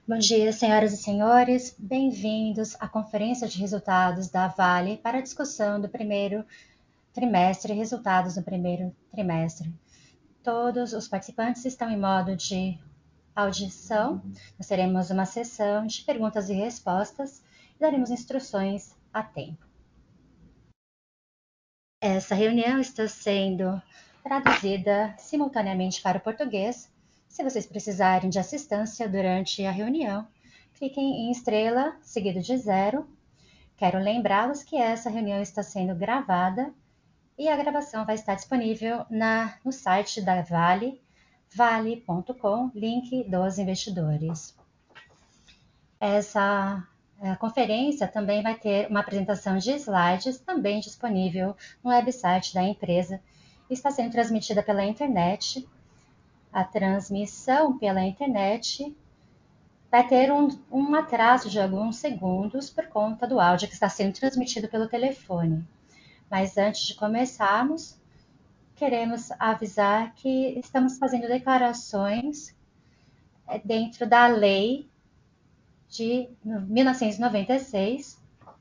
Bom dia, senhoras e senhores. Bem-vindos à conferência de resultados da Vale para a discussão do primeiro trimestre e resultados do primeiro trimestre. Todos os participantes estão em modo de audição. Nós teremos uma sessão de perguntas e respostas e daremos instruções a tempo. Essa reunião está sendo traduzida simultaneamente para o português. Se vocês precisarem de assistência durante a reunião, cliquem em estrela, seguido de 0. Quero lembrá-los que essa reunião está sendo gravada e a gravação vai estar disponível no site da Vale, vale.com, link dos investidores. Essa conferência também vai ter uma apresentação de slides, também disponível no website da empresa. Está sendo transmitida pela internet. A transmissão pela internet vai ter um atraso de alguns segundos por conta do áudio que está sendo transmitido pelo telefone. Mas antes de começarmos, queremos avisar que estamos fazendo declarações dentro da lei de 1996.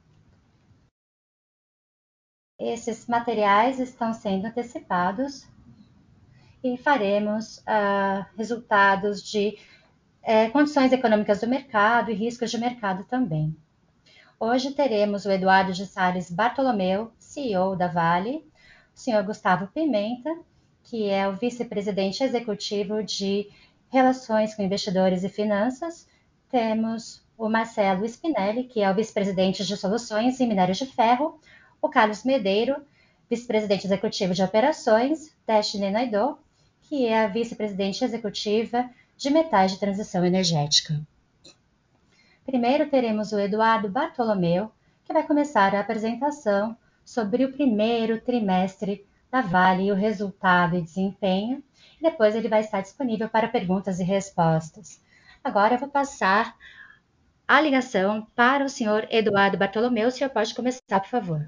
Esses materiais estão sendo antecipados e faremos resultados de condições econômicas do mercado e riscos de mercado também. Hoje teremos o Eduardo de Salles Bartolomeu, CEO da Vale, o senhor Gustavo Pimenta, que é o vice-presidente executivo de Relações com Investidores e Finanças. Temos o Marcelo Spinelli, que é o vice-presidente de Soluções em Minério de Ferro, o Carlos Medeiro, vice-presidente executivo de Operações, Destiny Naidoo, que é a vice-presidente executiva de Metais de Transição Energética. Primeiro teremos o Eduardo Bartolomeu, que vai começar a apresentação sobre o primeiro trimestre da Vale e o resultado e desempenho, e depois ele vai estar disponível para perguntas e respostas. Agora eu vou passar a ligação para o senhor Eduardo Bartolomeu. O senhor pode começar, por favor.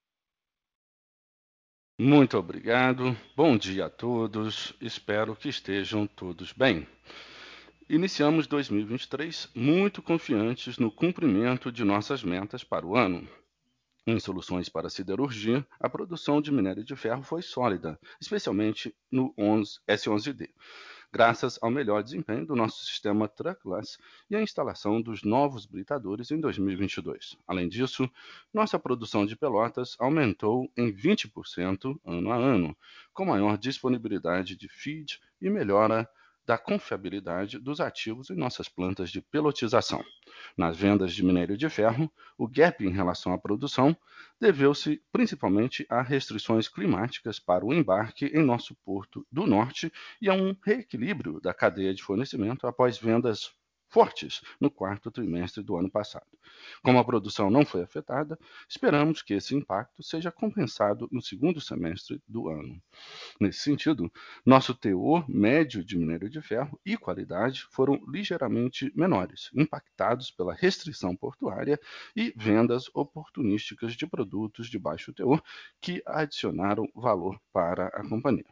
Muito obrigado. Bom dia a todos. Espero que estejam todos bem. Iniciamos 2023 muito confiantes no cumprimento de nossas metas para o ano. Em soluções para siderurgia, a produção de minério de ferro foi sólida, especialmente no S11D, graças ao melhor desempenho do nosso sistema Truckless e à instalação dos novos britadores em 2022. Além disso, nossa produção de pelotas aumentou em 20% ano a ano, com maior disponibilidade de feed e melhora da confiabilidade dos ativos em nossas plantas de pelotização. Nas vendas de minério de ferro, o gap em relação à produção deveu-se principalmente a restrições climáticas para o embarque em nosso porto do norte e a um reequilíbrio da cadeia de fornecimento após vendas fortes no quarto trimestre do ano passado. Como a produção não foi afetada, esperamos que esse impacto seja compensado no segundo semestre do ano. Nesse sentido, nosso teor médio de minério de ferro e qualidade foram ligeiramente menores, impactados pela restrição portuária e vendas oportunísticas de produtos de baixo teor que adicionaram valor para a companhia.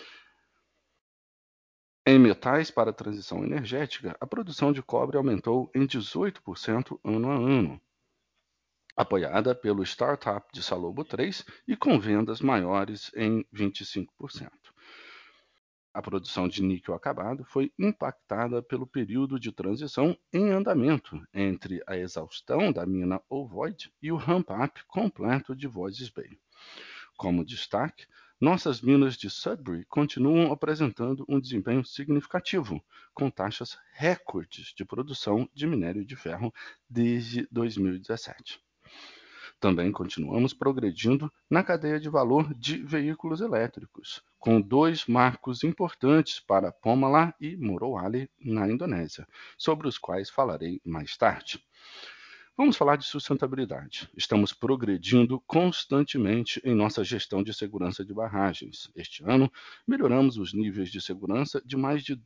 Em metais para a transição energética, a produção de cobre aumentou em 18% ano a ano, apoiada pelo startup de Salobo 3 e com vendas maiores em 25%. A produção de níquel acabado foi impactada pelo período de transição em andamento entre a exaustão da mina Ovoid e o ramp-up completo de Voisey's Bay. Como destaque, nossas minas de Sudbury continuam apresentando um desempenho significativo, com taxas recordes de produção de minério de ferro desde 2017. Também continuamos progredindo na cadeia de valor de veículos elétricos, com dois marcos importantes para Pomalaa e Morowali, na Indonésia, sobre os quais falarei mais tarde. Vamos falar de sustentabilidade. Estamos progredindo constantemente em nossa gestão de segurança de barragens. Este ano, melhoramos os níveis de segurança de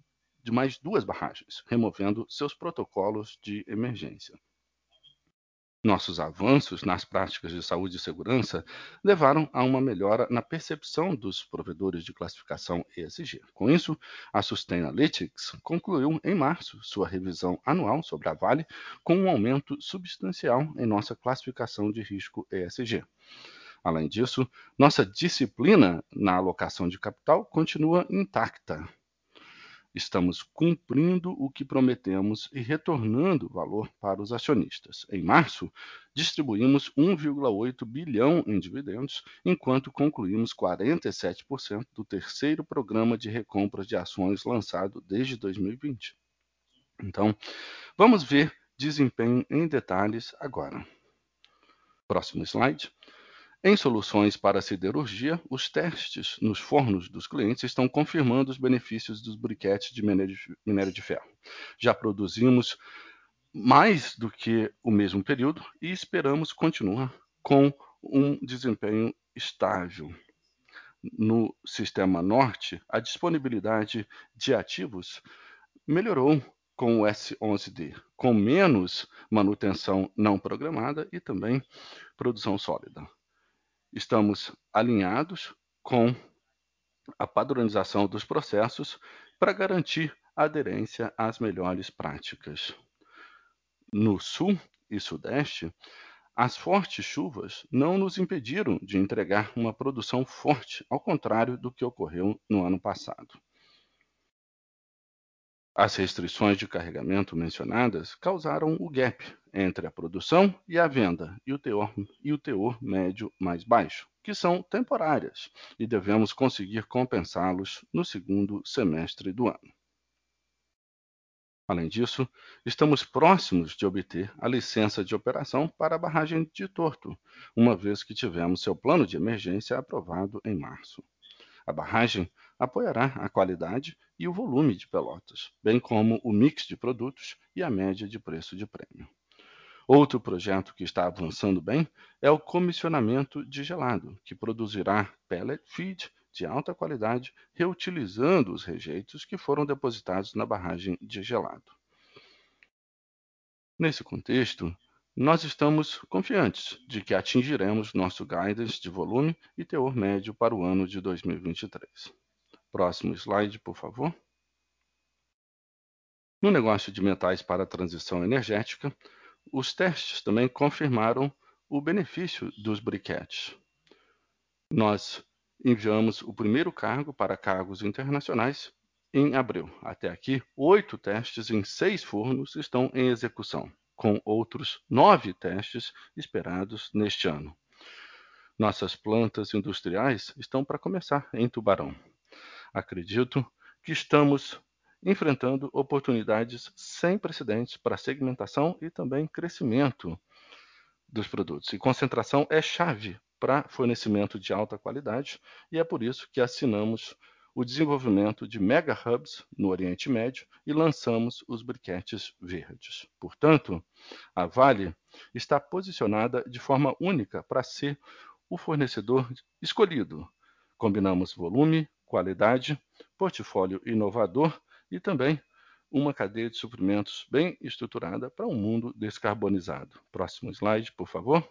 mais duas barragens, removendo seus protocolos de emergência. Nossos avanços nas práticas de saúde e segurança levaram a uma melhora na percepção dos provedores de classificação ESG. Com isso, a Sustainalytics concluiu em março sua revisão anual sobre a Vale, com um aumento substancial em nossa classificação de risco ESG. Além disso, nossa disciplina na alocação de capital continua intacta. Estamos cumprindo o que prometemos e retornando valor para os acionistas. Em março, distribuímos 1,8 bilhão em dividendos, enquanto concluímos 47% do terceiro programa de recompras de ações lançado desde 2020. Então, vamos ver desempenho em detalhes agora. Próximo slide. Em soluções para siderurgia, os testes nos fornos dos clientes estão confirmando os benefícios dos briquetes de minério de ferro. Já produzimos mais do que o mesmo período e esperamos continuar com um desempenho estável. No Sistema Norte, a disponibilidade de ativos melhorou com o S11D, com menos manutenção não programada e também produção sólida. Estamos alinhados com a padronização dos processos para garantir aderência às melhores práticas. No sul e sudeste, as fortes chuvas não nos impediram de entregar uma produção forte, ao contrário do que ocorreu no ano passado. As restrições de carregamento mencionadas causaram o gap entre a produção e a venda e o teor médio mais baixo, que são temporárias, e devemos conseguir compensá-los no segundo semestre do ano. Além disso, estamos próximos de obter a licença de operação para a barragem de Torto, uma vez que tivemos seu plano de emergência aprovado em março. A barragem apoiará a qualidade e o volume de pelotas, bem como o mix de produtos e a média de preço de prêmio. Outro projeto que está avançando bem é o comissionamento de gelado, que produzirá pellet feed de alta qualidade, reutilizando os rejeitos que foram depositados na barragem de gelado. Nesse contexto, nós estamos confiantes de que atingiremos nosso guidance de volume e teor médio para o ano de 2023. Próximo slide, por favor. No negócio de metais para a transição energética, os testes também confirmaram o benefício dos briquetes. Nós enviamos o primeiro cargo para cargos internacionais em abril. Até aqui, 8 testes em 6 fornos estão em execução, com outros 9 testes esperados neste ano. Nossas plantas industriais estão para começar em Tubarão. Acredito que estamos enfrentando oportunidades sem precedentes para segmentação e também crescimento dos produtos. E concentração é chave para fornecimento de alta qualidade, e é por isso que assinamos o desenvolvimento de mega hubs no Oriente Médio e lançamos os briquetes verdes. Portanto, a Vale está posicionada de forma única para ser o fornecedor escolhido. Combinamos volume, qualidade, portfólio inovador e também uma cadeia de suprimentos bem estruturada para um mundo descarbonizado. Próximo slide, por favor.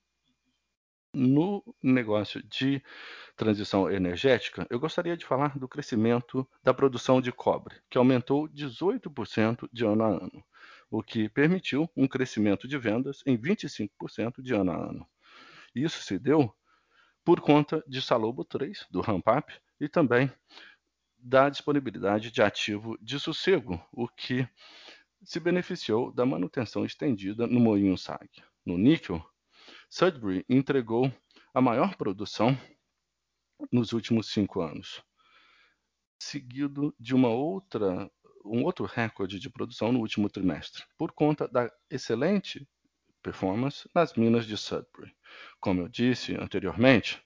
No negócio de transição energética, eu gostaria de falar do crescimento da produção de cobre, que aumentou 18% de ano a ano, o que permitiu um crescimento de vendas em 25% de ano a ano. Isso se deu por conta de Salobo 3, do ramp-up, e também da disponibilidade de ativo de sossego, o que se beneficiou da manutenção estendida no moinho SAG. No níquel, Sudbury entregou a maior produção nos últimos 5 anos, seguido de um outro recorde de produção no último trimestre, por conta da excelente performance nas minas de Sudbury. Como eu disse anteriormente,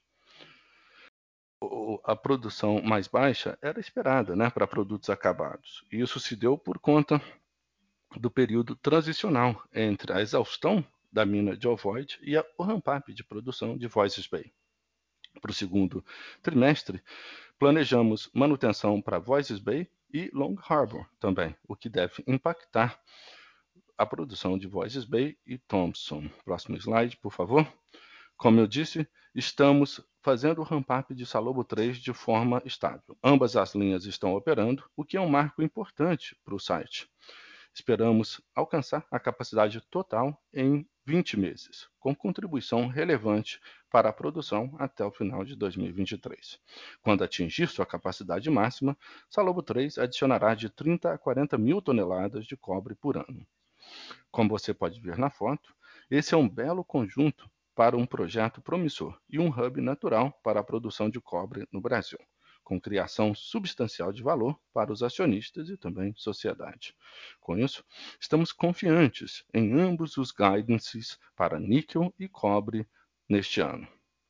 a produção mais baixa era esperada, para produtos acabados. E isso se deu por conta do período transicional entre a exaustão da mina de Ovoid e o ramp-up de produção de Voisey's Bay. Para o segundo trimestre, planejamos manutenção para Voisey's Bay e Long Harbour também, o que deve impactar a produção de Voisey's Bay e Thompson. Próximo slide, por favor. Como eu disse, estamos fazendo o ramp-up de Salobo 3 de forma estável. Ambas as linhas estão operando, o que é um marco importante para o site. Esperamos alcançar a capacidade total em 20 meses, com contribuição relevante para a produção até o final de 2023. Quando atingir sua capacidade máxima, Salobo 3 adicionará de 30 a 40 mil toneladas de cobre por ano. Como você pode ver na foto, esse é um belo conjunto para um projeto promissor e um hub natural para a produção de cobre no Brasil, com criação substancial de valor para os acionistas e também sociedade. Com isso, estamos confiantes em ambos os guidances para níquel e cobre neste ano.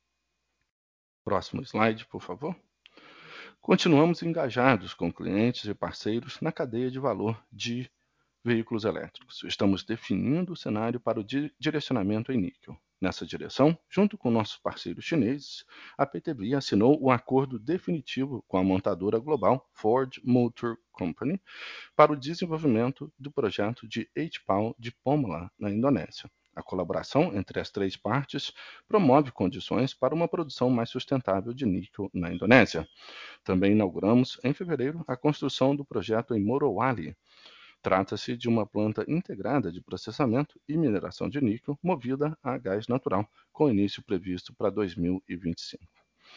Próximo slide, por favor. Continuamos engajados com clientes e parceiros na cadeia de valor de veículos elétricos. Estamos definindo o cenário para o direcionamento em níquel. Nessa direção, junto com nossos parceiros chineses, a PTV assinou um acordo definitivo com a montadora global Ford Motor Company para o desenvolvimento do projeto de HPAL de Pomalaa, na Indonésia. A colaboração entre as três partes promove condições para uma produção mais sustentável de níquel na Indonésia. Também inauguramos, em fevereiro, a construção do projeto em Morowali. Trata-se de uma planta integrada de processamento e mineração de níquel movida a gás natural, com início previsto para 2025.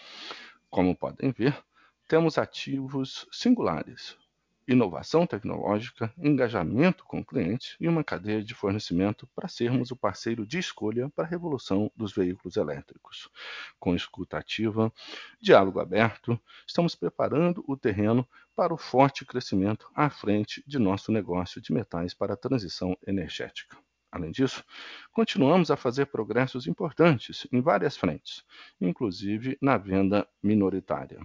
Como podem ver, temos ativos singulares: inovação tecnológica, engajamento com clientes e uma cadeia de fornecimento para sermos o parceiro de escolha para a revolução dos veículos elétricos. Com escuta ativa, diálogo aberto, estamos preparando o terreno para o forte crescimento à frente de nosso negócio de metais para a transição energética. Além disso, continuamos a fazer progressos importantes em várias frentes, inclusive na venda minoritária.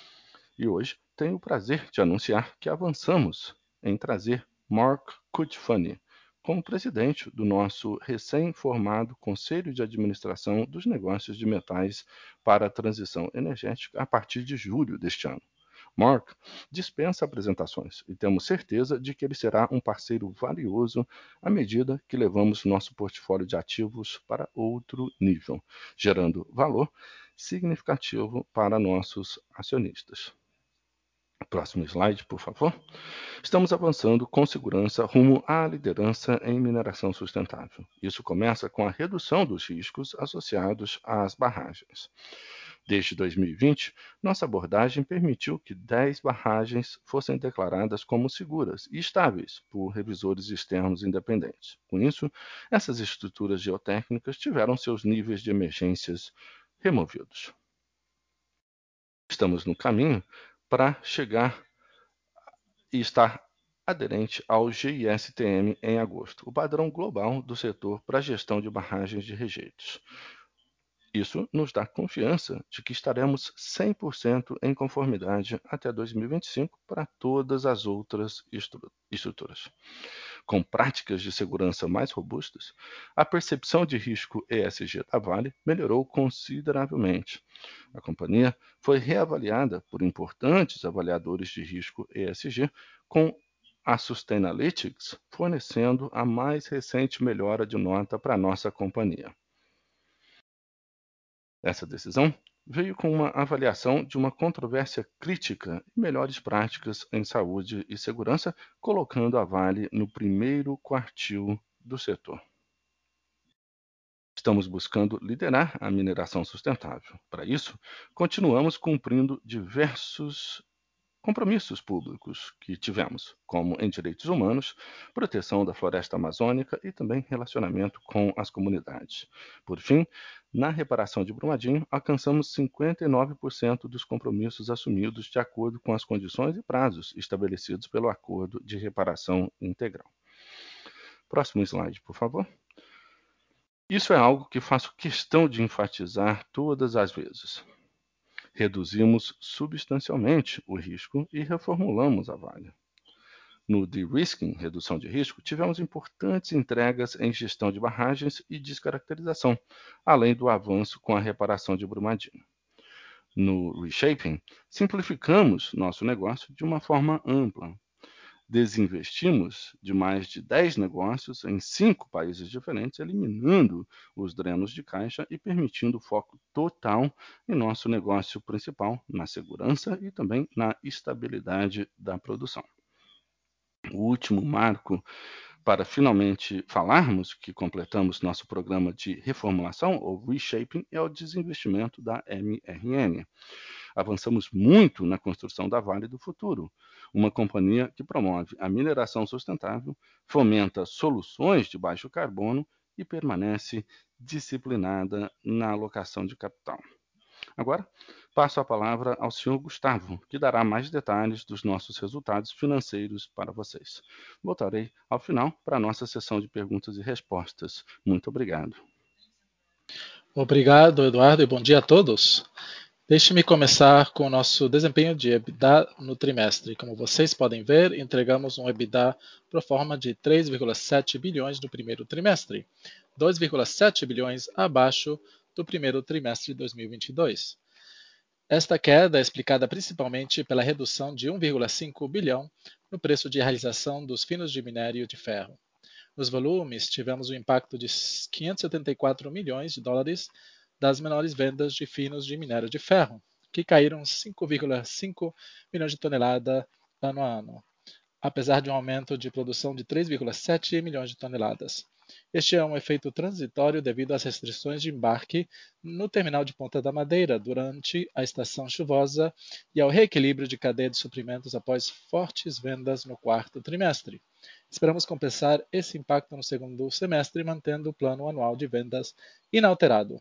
E hoje tenho o prazer de anunciar que avançamos em trazer Mark Cutifani como presidente do nosso recém-formado Conselho de Administração dos Negócios de Metais para a Transição Energética a partir de julho deste ano. Mark dispensa apresentações e temos certeza de que ele será um parceiro valioso à medida que levamos nosso portfólio de ativos para outro nível, gerando valor significativo para nossos acionistas. Próximo slide, por favor. Estamos avançando com segurança rumo à liderança em mineração sustentável. Isso começa com a redução dos riscos associados às barragens. Desde 2020, nossa abordagem permitiu que 10 barragens fossem declaradas como seguras e estáveis por revisores externos independentes. Com isso, essas estruturas geotécnicas tiveram seus níveis de emergências removidos. Estamos no caminho para chegar e estar aderente ao GISTM em agosto, o padrão global do setor para a gestão de barragens de rejeitos. Isso nos dá confiança de que estaremos 100% em conformidade até 2025 para todas as outras estruturas. Com práticas de segurança mais robustas, a percepção de risco ESG da Vale melhorou consideravelmente. A companhia foi reavaliada por importantes avaliadores de risco ESG, com a Sustainalytics fornecendo a mais recente melhora de nota para a nossa companhia. Essa decisão veio com uma avaliação de uma controvérsia crítica e melhores práticas em saúde e segurança, colocando a Vale no primeiro quartil do setor. Estamos buscando liderar a mineração sustentável. Para isso, continuamos cumprindo diversos compromissos públicos que tivemos, como em direitos humanos, proteção da floresta amazônica e também relacionamento com as comunidades. Por fim, na reparação de Brumadinho, alcançamos 59% dos compromissos assumidos de acordo com as condições e prazos estabelecidos pelo Acordo de Reparação Integral. Próximo slide, por favor. Isso é algo que faço questão de enfatizar todas as vezes. Reduzimos substancialmente o risco e reformulamos a Vale. No de-risking, redução de risco, tivemos importantes entregas em gestão de barragens e descaracterização, além do avanço com a reparação de Brumadinho. No reshaping, simplificamos nosso negócio de uma forma ampla. Desinvestimos de mais de 10 negócios em 5 países diferentes, eliminando os drenos de caixa e permitindo foco total em nosso negócio principal, na segurança e também na estabilidade da produção. O último marco para finalmente falarmos que completamos nosso programa de reformulação ou reshaping é o desinvestimento da MRN. Avançamos muito na construção da Vale do Futuro, uma companhia que promove a mineração sustentável, fomenta soluções de baixo carbono e permanece disciplinada na alocação de capital. Agora, passo a palavra ao senhor Gustavo, que dará mais detalhes dos nossos resultados financeiros para vocês. Voltarei ao final para a nossa sessão de perguntas e respostas. Muito obrigado. Obrigado, Eduardo, e bom dia a todos. Deixe-me começar com o nosso desempenho de EBITDA no trimestre. Como vocês podem ver, entregamos um EBITDA pro forma de 3,7 bilhões no primeiro trimestre, 2,7 bilhões abaixo do primeiro trimestre de 2022. Esta queda é explicada principalmente pela redução de 1,5 bilhão no preço de realização dos finos de minério de ferro. Nos volumes, tivemos um impacto de 574 milhões de dólares das menores vendas de finos de minério de ferro, que caíram 5,5 milhões de toneladas ano a ano, apesar de um aumento de produção de 3,7 milhões de toneladas. Este é um efeito transitório devido às restrições de embarque no terminal de Ponta da Madeira durante a estação chuvosa e ao reequilíbrio de cadeia de suprimentos após fortes vendas no quarto trimestre. Esperamos compensar esse impacto no segundo semestre, mantendo o plano anual de vendas inalterado.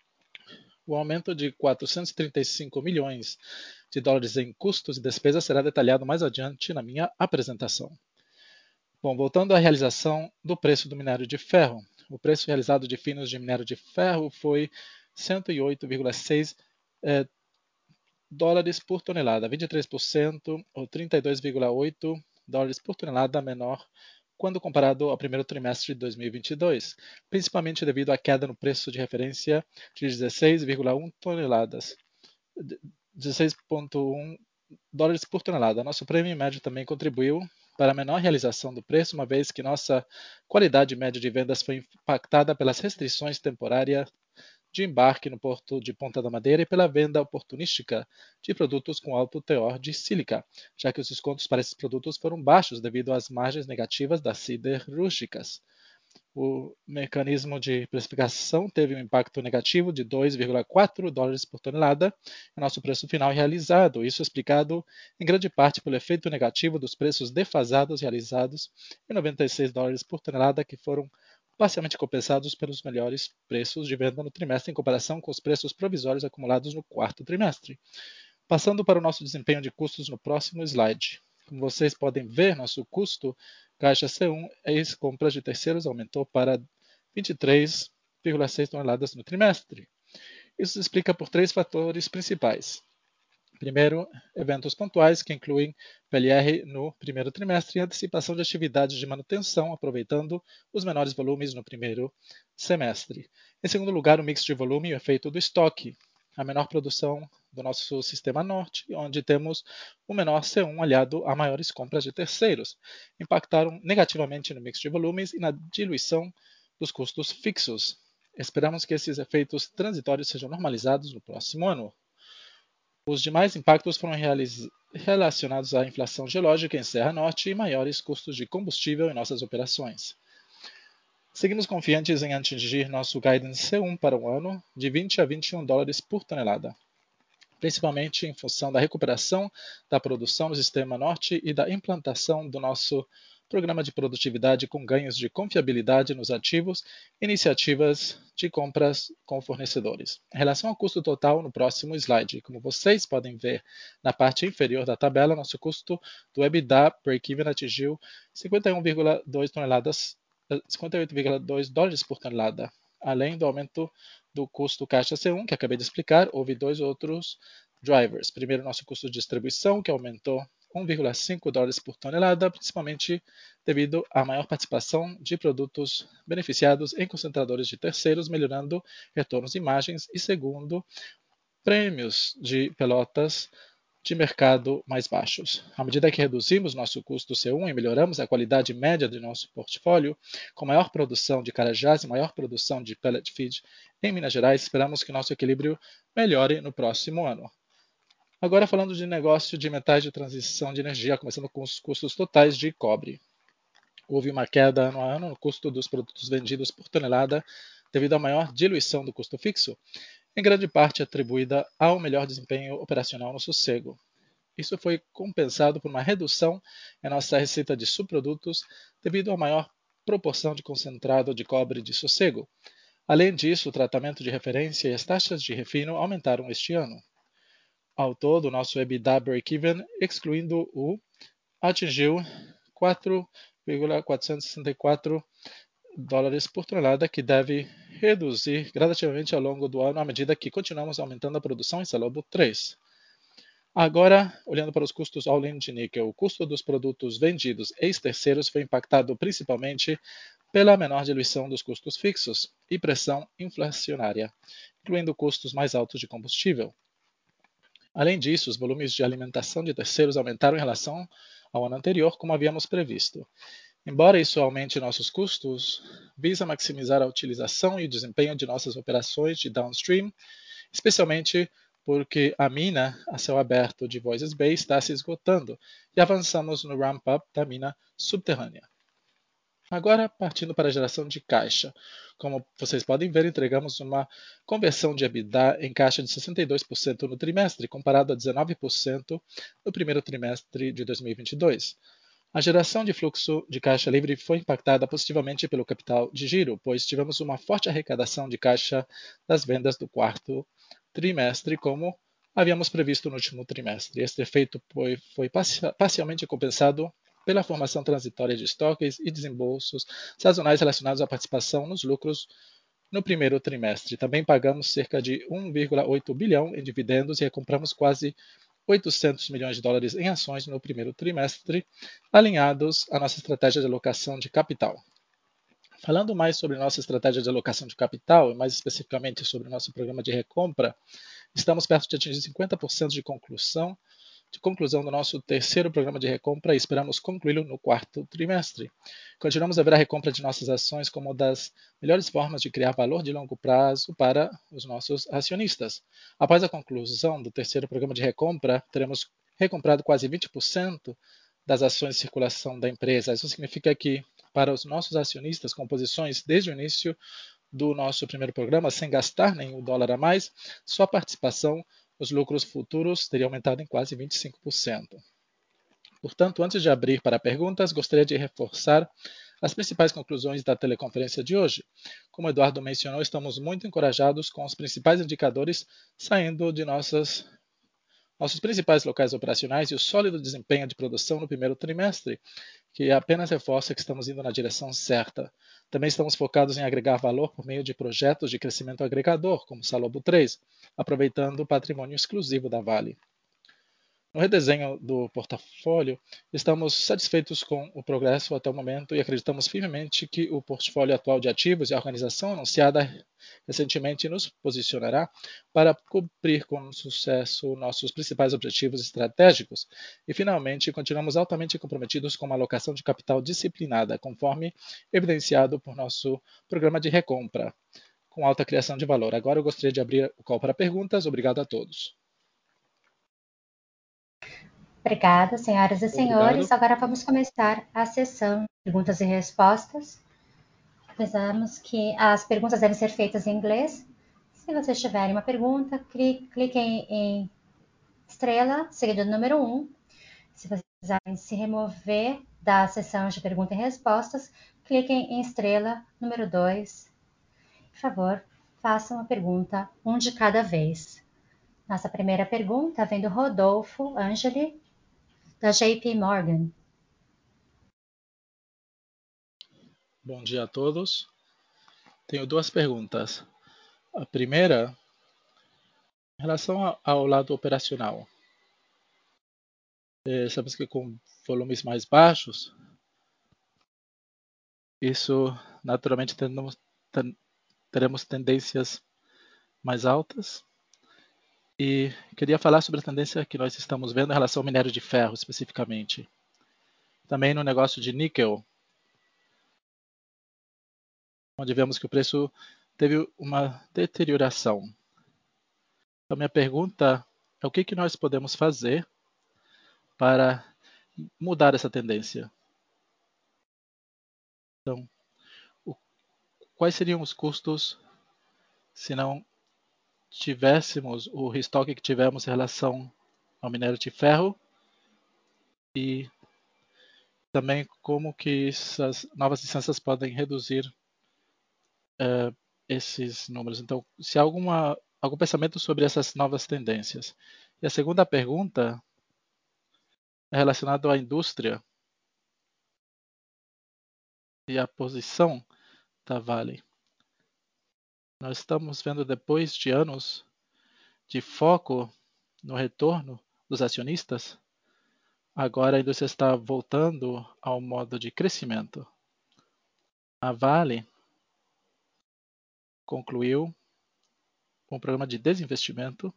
O aumento de 435 milhões de dólares em custos e despesas será detalhado mais adiante na minha apresentação. Bom, voltando à realização do preço do minério de ferro. O preço realizado de finos de minério de ferro foi 108,6 dólares por tonelada, 23% ou 32,8 dólares por tonelada menor quando comparado ao primeiro trimestre de 2022, principalmente devido à queda no preço de referência de 16,1 toneladas, 16,1 dólares por tonelada. Nosso prêmio médio também contribuiu para a menor realização do preço, uma vez que nossa qualidade média de vendas foi impactada pelas restrições temporárias de embarque no porto de Ponta da Madeira e pela venda oportunística de produtos com alto teor de sílica, já que os descontos para esses produtos foram baixos devido às margens negativas das siderúrgicas. O mecanismo de precificação teve um impacto negativo de 2,4 dólares por tonelada em nosso preço final realizado, isso explicado em grande parte pelo efeito negativo dos preços defasados realizados em 96 dólares por tonelada, que foram parcialmente compensados pelos melhores preços de venda no trimestre em comparação com os preços provisórios acumulados no quarto trimestre. Passando para o nosso desempenho de custos no próximo slide. Como vocês podem ver, nosso custo caixa C1 ex-compras de terceiros aumentou para 23,6 toneladas no trimestre. Isso se explica por 3 fatores principais. Primeiro, eventos pontuais que incluem PLR no primeiro trimestre e antecipação de atividades de manutenção, aproveitando os menores volumes no primeiro semestre. Em segundo lugar, o mix de volume e o efeito do estoque. A menor produção do nosso sistema norte, onde temos o menor C1 aliado a maiores compras de terceiros, impactaram negativamente no mix de volumes e na diluição dos custos fixos. Esperamos que esses efeitos transitórios sejam normalizados no próximo ano. Os demais impactos foram relacionados à inflação geológica em Serra Norte e maiores custos de combustível em nossas operações. Seguimos confiantes em atingir nosso guidance C1 para o ano de 20 a 21 dólares por tonelada, principalmente em função da recuperação da produção no Sistema Norte e da implantação do nosso programa de produtividade com ganhos de confiabilidade nos ativos e iniciativas de compras com fornecedores. Em relação ao custo total, no próximo slide, como vocês podem ver na parte inferior da tabela, nosso custo do EBITDA break-even atingiu 58,2 dólares por tonelada. Além do aumento do custo caixa C1, que acabei de explicar, houve 2 outros drivers. Primeiro, nosso custo de distribuição, que aumentou 1,5 dólares por tonelada, principalmente devido à maior participação de produtos beneficiados em concentradores de terceiros, melhorando retornos e margens. E segundo, prêmios de pelotas de mercado mais baixos. À medida que reduzimos nosso custo C1 e melhoramos a qualidade média de nosso portfólio, com maior produção de Carajás e maior produção de pellet feed em Minas Gerais, esperamos que nosso equilíbrio melhore no próximo ano. Agora falando de negócio de metais de transição de energia, começando com os custos totais de cobre. Houve uma queda ano a ano no custo dos produtos vendidos por tonelada devido à maior diluição do custo fixo, em grande parte atribuída ao melhor desempenho operacional no sossego. Isso foi compensado por uma redução em nossa receita de subprodutos devido à maior proporção de concentrado de cobre de sossego. Além disso, o tratamento de referência e as taxas de refino aumentaram este ano. Ao todo, nosso EBITDA break-even, excluindo o, atingiu 4,464 dólares por tonelada, que deve reduzir gradativamente ao longo do ano à medida que continuamos aumentando a produção em Salobo 3. Agora, olhando para os custos all-in de níquel, o custo dos produtos vendidos ex-terceiros foi impactado principalmente pela menor diluição dos custos fixos e pressão inflacionária, incluindo custos mais altos de combustível. Além disso, os volumes de alimentação de terceiros aumentaram em relação ao ano anterior, como havíamos previsto. Embora isso aumente nossos custos, visa maximizar a utilização e o desempenho de nossas operações de downstream, especialmente porque a mina a céu aberto de Voisey's Bay está se esgotando e avançamos no ramp-up da mina subterrânea. Agora, partindo para a geração de caixa. Como vocês podem ver, entregamos uma conversão de EBITDA em caixa de 62% no trimestre, comparado a 19% no primeiro trimestre de 2022. A geração de fluxo de caixa livre foi impactada positivamente pelo capital de giro, pois tivemos uma forte arrecadação de caixa das vendas do quarto trimestre, como havíamos previsto no último trimestre. Este efeito foi parcialmente compensado pela formação transitória de estoques e desembolsos sazonais relacionados à participação nos lucros no primeiro trimestre. Também pagamos cerca de 1,8 bilhão em dividendos e recompramos quase 800 milhões de dólares em ações no primeiro trimestre, alinhados à nossa estratégia de alocação de capital. Falando mais sobre nossa estratégia de alocação de capital, e mais especificamente sobre o nosso programa de recompra, estamos perto de atingir 50% de conclusão do nosso terceiro programa de recompra e esperamos concluí-lo no quarto trimestre. Continuamos a ver a recompra de nossas ações como uma das melhores formas de criar valor de longo prazo para os nossos acionistas. Após a conclusão do terceiro programa de recompra, teremos recomprado quase 20% das ações de circulação da empresa. Isso significa que, para os nossos acionistas com posições desde o início do nosso primeiro programa, sem gastar nenhum dólar a mais, sua participação, os lucros futuros teriam aumentado em quase 25%. Portanto, antes de abrir para perguntas, gostaria de reforçar as principais conclusões da teleconferência de hoje. Como o Eduardo mencionou, estamos muito encorajados com os principais indicadores saindo de nossos principais locais operacionais e o sólido desempenho de produção no primeiro trimestre, que apenas reforça que estamos indo na direção certa. Também estamos focados em agregar valor por meio de projetos de crescimento agregador, como Salobo 3, aproveitando o patrimônio exclusivo da Vale. No redesenho do portfólio, estamos satisfeitos com o progresso até o momento e acreditamos firmemente que o portfólio atual de ativos e a organização anunciada recentemente nos posicionará para cumprir com sucesso nossos principais objetivos estratégicos. E, finalmente, continuamos altamente comprometidos com uma alocação de capital disciplinada, conforme evidenciado por nosso programa de recompra, com alta criação de valor. Agora eu gostaria de abrir o call para perguntas. Obrigado a todos. Obrigada, senhoras e senhores. Obrigado. Agora vamos começar a sessão de perguntas e respostas. Avisamos que as perguntas devem ser feitas em inglês. Se vocês tiverem uma pergunta, cliquem em estrela, seguido do número 1. Se vocês quiserem se remover da sessão de perguntas e respostas, cliquem em estrela, número 2. Por favor, façam uma pergunta, um de cada vez. Nossa primeira pergunta vem do Rodolfo Angeli, da JP Morgan. Bom dia a todos. Tenho duas perguntas. A primeira, em relação ao lado operacional. Sabemos que com volumes mais baixos, isso naturalmente teremos tendências mais altas E queria falar sobre a tendência que nós estamos vendo em relação ao minério de ferro, especificamente. Também no negócio de níquel, onde vemos que o preço teve uma deterioração. Então, minha pergunta é o que nós podemos fazer para mudar essa tendência? Então, quais seriam os custos se não tivéssemos o restoque que tivemos em relação ao minério de ferro? E também como que essas novas licenças podem reduzir esses números. Então, se há algum pensamento sobre essas novas tendências. E a segunda pergunta é relacionada à indústria e à posição da Vale. Nós estamos vendo, depois de anos de foco no retorno dos acionistas, agora a indústria está voltando ao modo de crescimento. A Vale concluiu um programa de desinvestimento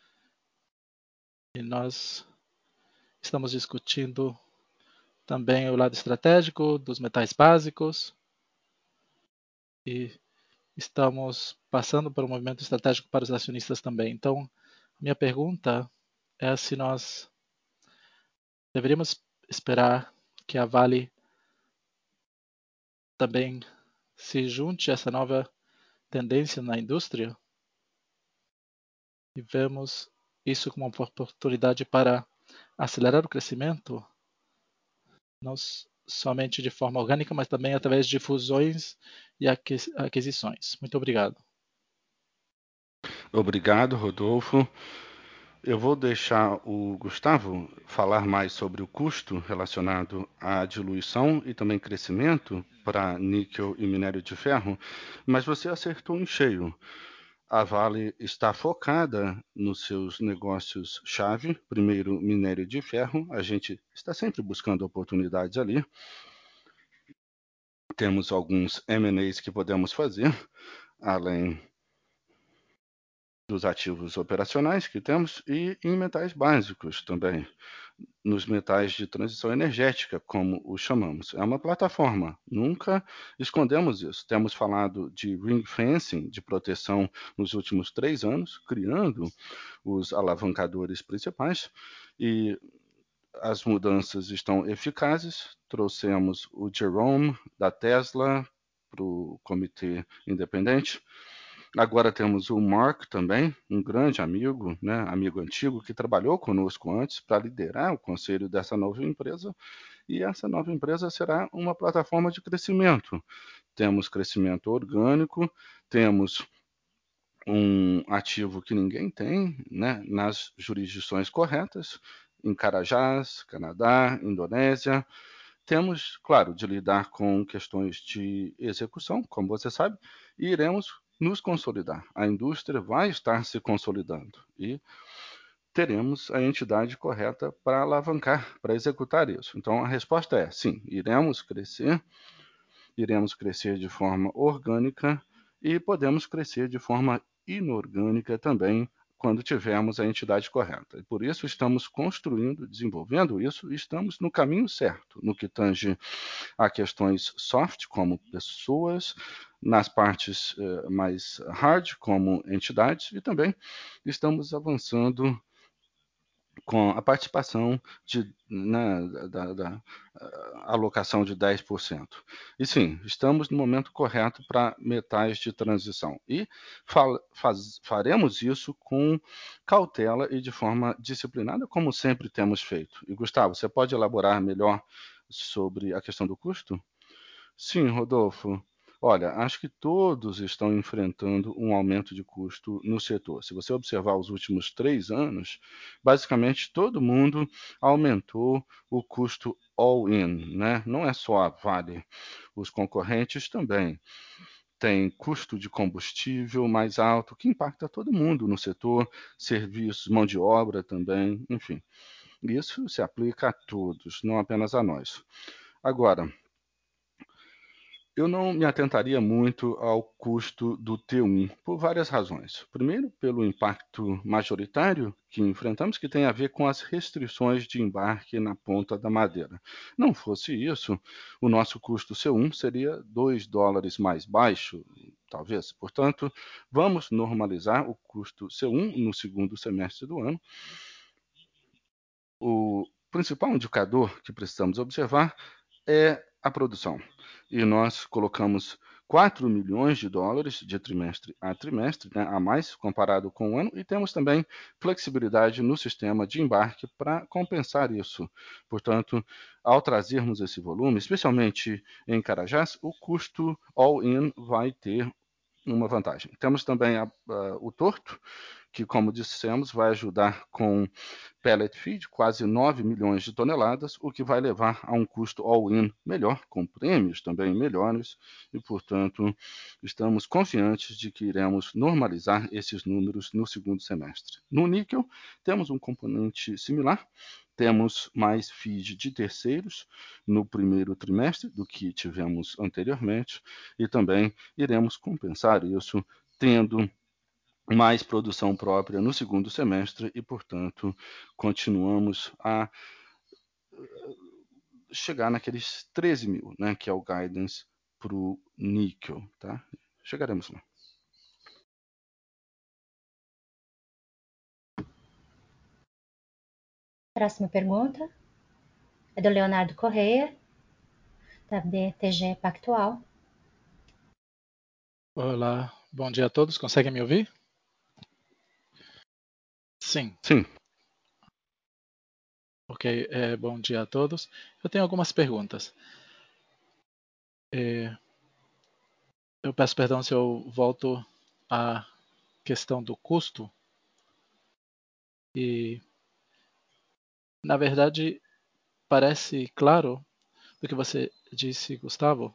e nós estamos discutindo também o lado estratégico dos metais básicos e estamos passando por um movimento estratégico para os acionistas também. Então, minha pergunta é se nós deveríamos esperar que a Vale também se junte a essa nova tendência na indústria e vemos isso como uma oportunidade para acelerar o crescimento, não somente de forma orgânica, mas também através de fusões e aquisições. Muito obrigado. Obrigado, Rodolfo. Eu vou deixar o Gustavo falar mais sobre o custo relacionado à diluição e também crescimento para níquel e minério de ferro, mas você acertou em cheio. A Vale está focada nos seus negócios-chave. Primeiro, minério de ferro. A gente está sempre buscando oportunidades ali. Temos alguns M&As que podemos fazer, além dos ativos operacionais que temos, e em metais básicos também, nos metais de transição energética, como os chamamos. É uma plataforma, nunca escondemos isso. Temos falado de ring fencing, de proteção, nos últimos 3 anos, criando os alavancadores principais, e as mudanças estão eficazes. Trouxemos o Jerome da Tesla para o comitê independente. Agora temos o Mark também, um grande amigo, né, amigo antigo, que trabalhou conosco antes para liderar o conselho dessa nova empresa. E essa nova empresa será uma plataforma de crescimento. Temos crescimento orgânico, temos um ativo que ninguém tem, né, nas jurisdições corretas, em Carajás, Canadá, Indonésia. Temos, claro, de lidar com questões de execução, como você sabe, e iremos nos consolidar. A indústria vai estar se consolidando e teremos a entidade correta para alavancar, para executar isso. Então, a resposta é sim, iremos crescer de forma orgânica e podemos crescer de forma inorgânica também quando tivermos a entidade correta. E por isso estamos construindo, desenvolvendo isso e estamos no caminho certo, no que tange a questões soft, como pessoas, nas partes mais hard, como entidades, e também estamos avançando com a participação da alocação de 10%. E sim, estamos no momento correto para metais de transição. E faremos isso com cautela e de forma disciplinada, como sempre temos feito. E Gustavo, você pode elaborar melhor sobre a questão do custo? Sim, Rodolfo. Olha, acho que todos estão enfrentando um aumento de custo no setor. Se você observar os últimos 3 anos, basicamente todo mundo aumentou o custo all-in, né? Não é só a Vale, os concorrentes também. Tem custo de combustível mais alto, que impacta todo mundo no setor, serviços, mão de obra também, enfim. Isso se aplica a todos, não apenas a nós. Agora, Eu não me atentaria muito ao custo do T1 por várias razões. Primeiro, pelo impacto majoritário que enfrentamos, que tem a ver com as restrições de embarque na Ponta da Madeira. Não fosse isso, o nosso custo C1 seria $2 mais baixo, talvez. Portanto, vamos normalizar o custo C1 no segundo semestre do ano. O principal indicador que precisamos observar é a produção. E nós colocamos $4 milhões de trimestre a trimestre, né, a mais comparado com o ano, e temos também flexibilidade no sistema de embarque para compensar isso. Portanto, ao trazermos esse volume, especialmente em Carajás, o custo all-in vai ter uma vantagem. Temos também o torto, que, como dissemos, vai ajudar com pellet feed, quase 9 milhões de toneladas, o que vai levar a um custo all-in melhor, com prêmios também melhores, e, portanto, estamos confiantes de que iremos normalizar esses números no segundo semestre. No níquel, temos um componente similar, temos mais feed de terceiros no primeiro trimestre do que tivemos anteriormente, e também iremos compensar isso tendo mais produção própria no segundo semestre e, portanto, continuamos a chegar naqueles 13 mil, né, que é o guidance para o níquel. Tá? Chegaremos lá. Próxima pergunta é do Leonardo Correia, da BTG Pactual. Olá, bom dia a todos. Conseguem me ouvir? Sim. Sim. Ok, bom dia a todos. Eu tenho algumas perguntas. Eu peço perdão se eu volto à questão do custo. E, na verdade, parece claro do que você disse, Gustavo,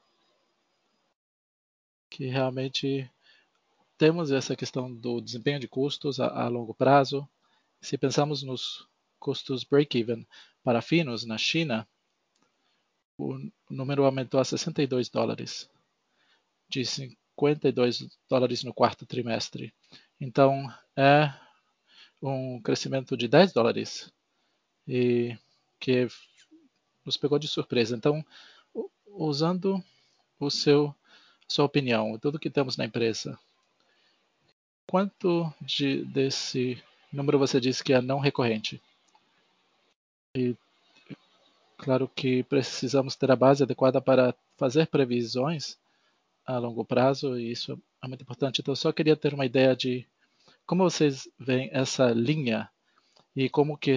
que realmente temos essa questão do desempenho de custos a longo prazo. Se pensamos nos custos break-even para finos na China, o número aumentou a $62, de $52 no quarto trimestre. Então, é um crescimento de $10 e que nos pegou de surpresa. Então, usando sua opinião, tudo que temos na empresa, quanto desse número você disse que é não recorrente? E claro que precisamos ter a base adequada para fazer previsões a longo prazo, e isso é muito importante. Então, eu só queria ter uma ideia de como vocês veem essa linha e como que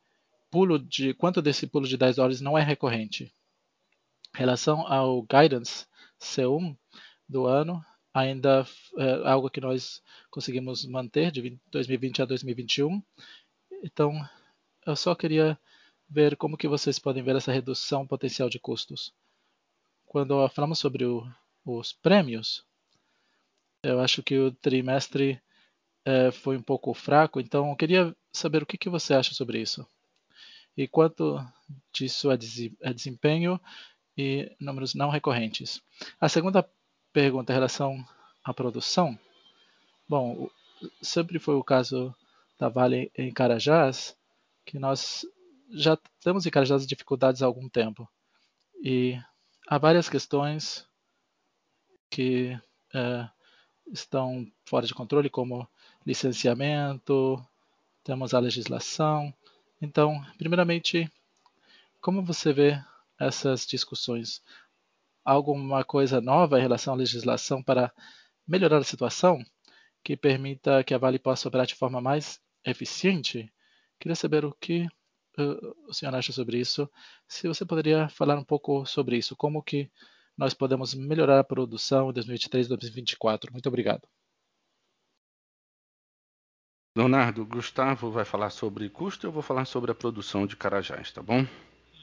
quanto desse pulo de $10 não é recorrente. Em relação ao guidance C1 do ano, ainda é algo que nós conseguimos manter de 2020 a 2021. Então, eu só queria ver como que vocês podem ver essa redução potencial de custos. Quando falamos sobre os prêmios, eu acho que o trimestre foi um pouco fraco, então eu queria saber o que você acha sobre isso. E quanto disso é desempenho e números não recorrentes. A segunda pergunta em relação à produção. Bom, sempre foi o caso da Vale em Carajás, que nós já temos em Carajás dificuldades há algum tempo. E há várias questões que estão fora de controle, como licenciamento, temos a legislação. Então, primeiramente, como você vê essas discussões? Alguma coisa nova em relação à legislação para melhorar a situação, que permita que a Vale possa operar de forma mais eficiente? Queria saber o que o senhor acha sobre isso. Se você poderia falar um pouco sobre isso, como que nós podemos melhorar a produção em 2023 e 2024. Muito obrigado. Leonardo, Gustavo vai falar sobre custo e eu vou falar sobre a produção de Carajás, tá bom?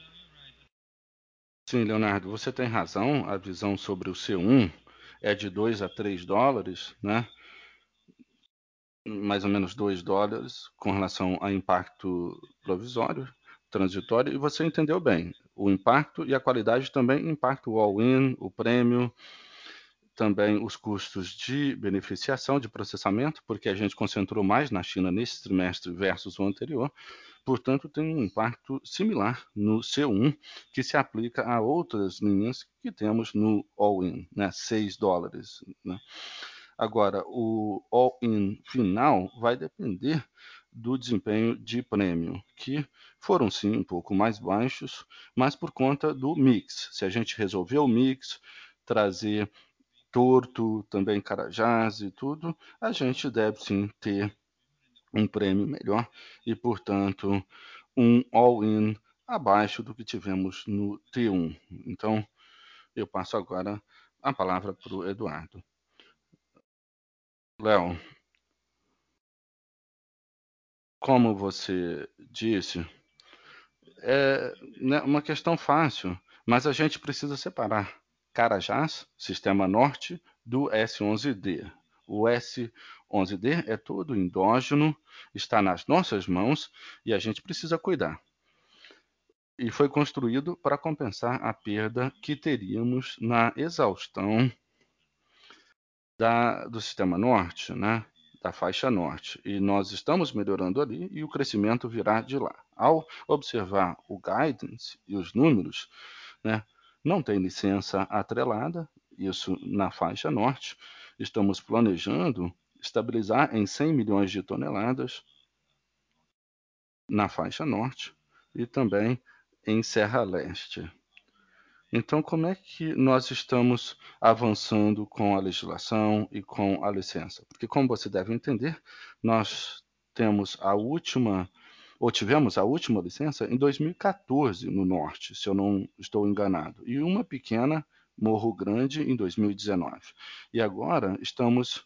Sim, Leonardo, você tem razão. A visão sobre o C1 é de $2 a $3, né? Mais ou menos $2 com relação a impacto provisório, transitório, e você entendeu bem. o impacto e a qualidade também impacta o all-in, o prêmio, também os custos de beneficiação, de processamento, porque a gente concentrou mais na China nesse trimestre versus o anterior. Portanto, tem um impacto similar no C1, que se aplica a outras linhas que temos no all-in, né, $6. Né? Agora, o all-in final vai depender do desempenho de prêmio, que foram sim um pouco mais baixos, mas por conta do mix. Se a gente resolver o mix, trazer Torto, também Carajás e tudo, a gente deve sim ter um prêmio melhor e, portanto, um all-in abaixo do que tivemos no T1. Então, eu passo agora a palavra para o Eduardo. Léo, como você disse, é uma questão fácil, mas a gente precisa separar Carajás, Sistema Norte, do S11D. O S11D é todo endógeno, está nas nossas mãos e a gente precisa cuidar. E foi construído para compensar a perda que teríamos na exaustão do Sistema Norte, né? Da faixa norte. E nós estamos melhorando ali e o crescimento virá de lá. Ao observar o guidance e os números, né, não tem licença atrelada, isso na faixa norte. Estamos planejando estabilizar em 100 milhões de toneladas na faixa norte e também em Serra Leste. Então, como é que nós estamos avançando com a legislação e com a licença? Porque, como você deve entender, nós temos a última, ou tivemos a última licença em 2014 no norte, se eu não estou enganado, e uma pequena, Morro Grande, em 2019. E agora estamos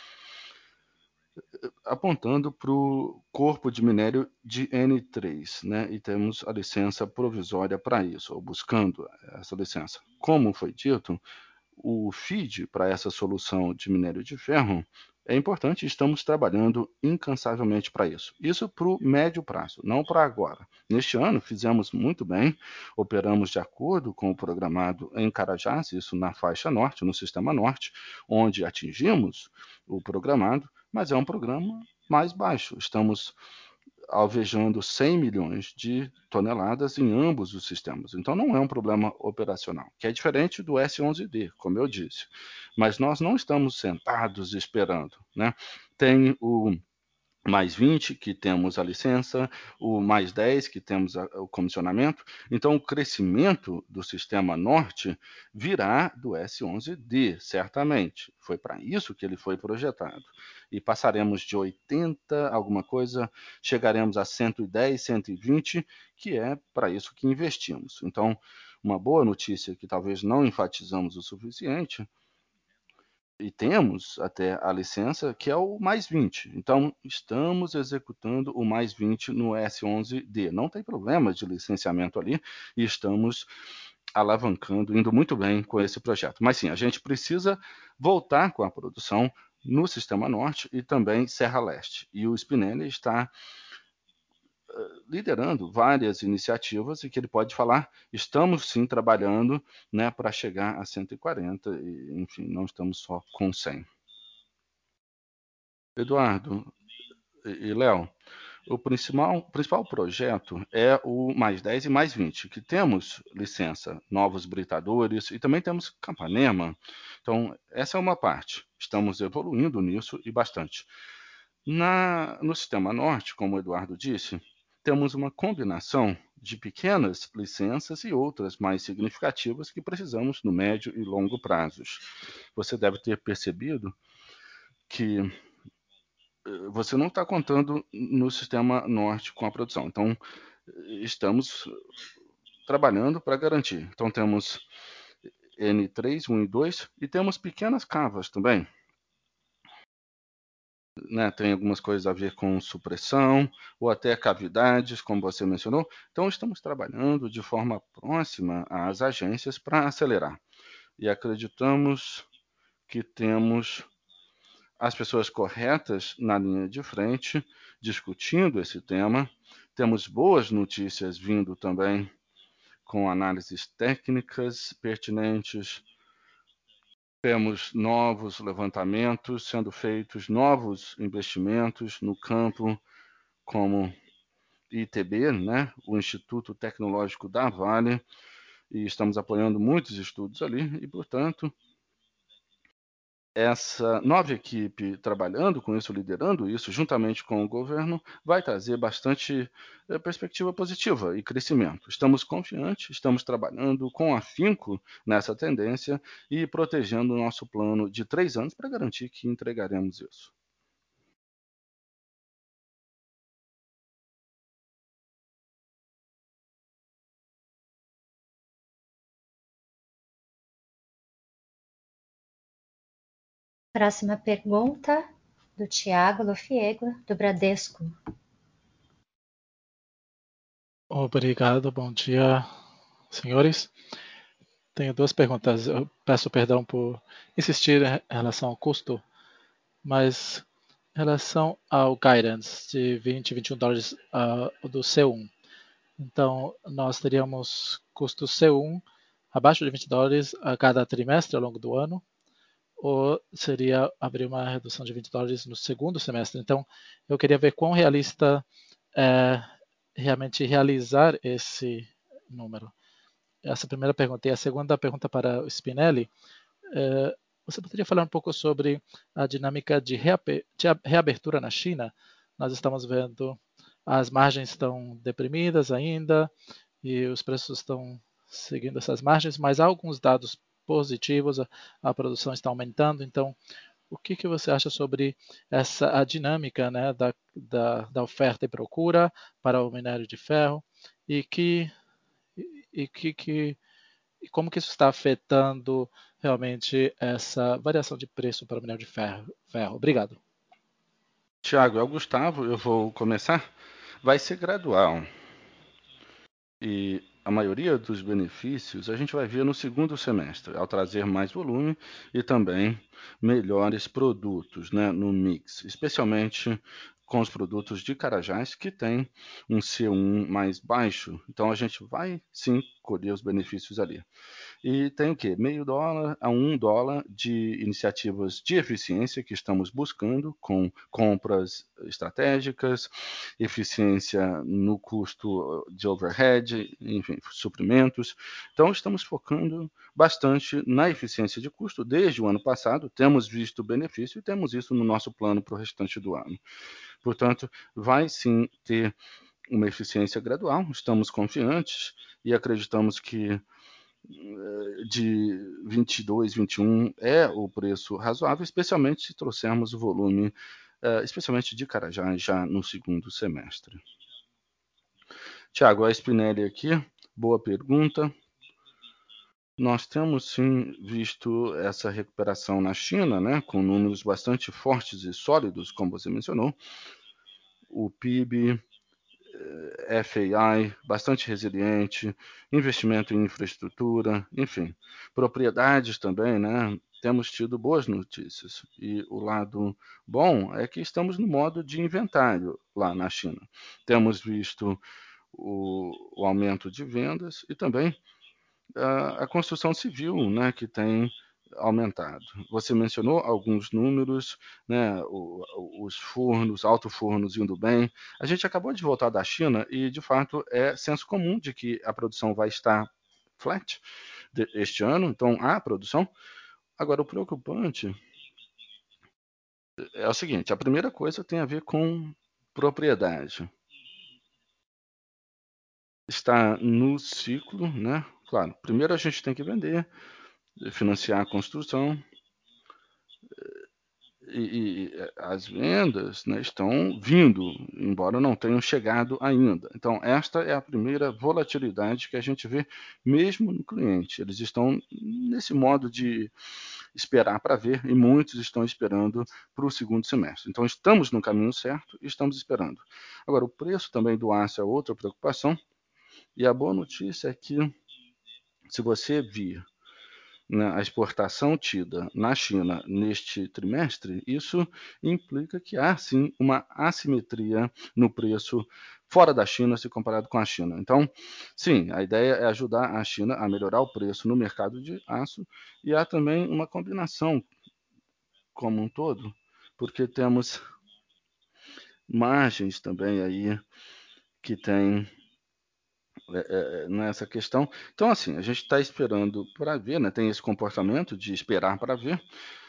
apontando para o corpo de minério de N3, né? E temos a licença provisória para isso, ou buscando essa licença. Como foi dito, o FID para essa solução de minério de ferro é importante e estamos trabalhando incansavelmente para isso. Isso para o médio prazo, não para agora. Neste ano fizemos muito bem, operamos de acordo com o programado em Carajás, isso na faixa norte, no sistema norte, onde atingimos o programado, mas é um programa mais baixo. Estamos alvejando 100 milhões de toneladas em ambos os sistemas. Então não é um problema operacional, que é diferente do S11D, como eu disse. Mas nós não estamos sentados esperando, né? Tem o mais 20, que temos a licença, o mais 10, que temos o comissionamento. Então, o crescimento do sistema norte virá do S11D, certamente. Foi para isso que ele foi projetado. E passaremos de 80, alguma coisa, chegaremos a 110, 120, que é para isso que investimos. Então, uma boa notícia que talvez não enfatizamos o suficiente, e temos até a licença, que é o mais 20. Então, estamos executando o mais 20 no S11D. Não tem problema de licenciamento ali e estamos alavancando, indo muito bem com esse projeto. Mas sim, a gente precisa voltar com a produção no Sistema Norte e também Serra Leste. E o Spinelli está liderando várias iniciativas e que ele pode falar, estamos sim trabalhando, né, para chegar a 140 e, enfim, não estamos só com 100. Eduardo e Léo, o principal projeto é o mais 10 e mais 20, que temos licença, novos britadores e também temos Capanema. Então, essa é uma parte. Estamos evoluindo nisso e bastante. No Sistema Norte, como o Eduardo disse, temos uma combinação de pequenas licenças e outras mais significativas que precisamos no médio e longo prazos. Você deve ter percebido que você não está contando no Sistema Norte com a produção. Então, estamos trabalhando para garantir. Então, temos N3, 1 e 2 e temos pequenas cavas também. Né, tem algumas coisas a ver com supressão ou até cavidades, como você mencionou. Então, estamos trabalhando de forma próxima às agências para acelerar. E acreditamos que temos as pessoas corretas na linha de frente, discutindo esse tema. Temos boas notícias vindo também com análises técnicas pertinentes. Temos novos levantamentos sendo feitos, novos investimentos no campo, como ITB, né, o Instituto Tecnológico da Vale, e estamos apoiando muitos estudos ali, e, portanto, essa nova equipe trabalhando com isso, liderando isso, juntamente com o governo, vai trazer bastante perspectiva positiva e crescimento. Estamos confiantes, estamos trabalhando com afinco nessa tendência e protegendo o nosso plano de 3 anos para garantir que entregaremos isso. Próxima pergunta, do Thiago Lofiego, do Bradesco. Obrigado, bom dia, senhores. Tenho 2 perguntas. Eu peço perdão por insistir em relação ao custo, mas em relação ao guidance de 20, 21 dólares do C1. Então, nós teríamos custo C1 abaixo de 20 dólares a cada trimestre ao longo do ano, ou seria abrir uma redução de 20 dólares no segundo semestre. Então, eu queria ver quão realista é realmente realizar esse número. Essa é a primeira pergunta. E a segunda pergunta para o Spinelli, você poderia falar um pouco sobre a dinâmica de reabertura na China? Nós estamos vendo as margens estão deprimidas ainda e os preços estão seguindo essas margens, mas há alguns dados positivos, a produção está aumentando. Então, o que você acha sobre a dinâmica, né, da oferta e procura para o minério de ferro e como que isso está afetando realmente essa variação de preço para o minério de ferro? Obrigado. Tiago, é o Gustavo, eu vou começar. Vai ser gradual. E a maioria dos benefícios a gente vai ver no segundo semestre, ao trazer mais volume e também melhores produtos, né, no mix, especialmente com os produtos de Carajás, que tem um C1 mais baixo. Então a gente vai sim colher os benefícios ali. E tem o quê? Meio dólar a $1 de iniciativas de eficiência que estamos buscando com compras estratégicas, eficiência no custo de overhead, enfim, suprimentos. Então, estamos focando bastante na eficiência de custo desde o ano passado. Temos visto benefício e temos isso no nosso plano para o restante do ano. Portanto, vai sim ter uma eficiência gradual. Estamos confiantes e acreditamos que de 22, 21 é o preço razoável, especialmente se trouxermos o volume, especialmente de Carajás, já no segundo semestre. Tiago, a Spinelli aqui, boa pergunta. Nós temos sim visto essa recuperação na China, né, com números bastante fortes e sólidos, como você mencionou. O PIB, FAI, bastante resiliente, investimento em infraestrutura, enfim, propriedades também, né? Temos tido boas notícias. E o lado bom é que estamos no modo de inventário lá na China. Temos visto o aumento de vendas e também a construção civil, né, que tem aumentado. Você mencionou alguns números, né, os fornos, alto-fornos indo bem. A gente acabou de voltar da China e, de fato, é senso comum de que a produção vai estar flat este ano, então há produção. Agora, o preocupante é o seguinte, a primeira coisa tem a ver com propriedade. Está no ciclo, né? Claro, primeiro a gente tem que vender, financiar a construção, e as vendas, né, estão vindo, embora não tenham chegado ainda. Então, esta é a primeira volatilidade que a gente vê mesmo no cliente. Eles estão nesse modo de esperar para ver e muitos estão esperando para o segundo semestre. Então, estamos no caminho certo e estamos esperando. Agora, o preço também do aço é outra preocupação. E a boa notícia é que, se você vir, né, a exportação tida na China neste trimestre, isso implica que há sim uma assimetria no preço fora da China se comparado com a China. Então, sim, a ideia é ajudar a China a melhorar o preço no mercado de aço e há também uma combinação como um todo, porque temos margens também aí que tem nessa questão. Então, assim, a gente está esperando para ver, né? Tem esse comportamento de esperar para ver.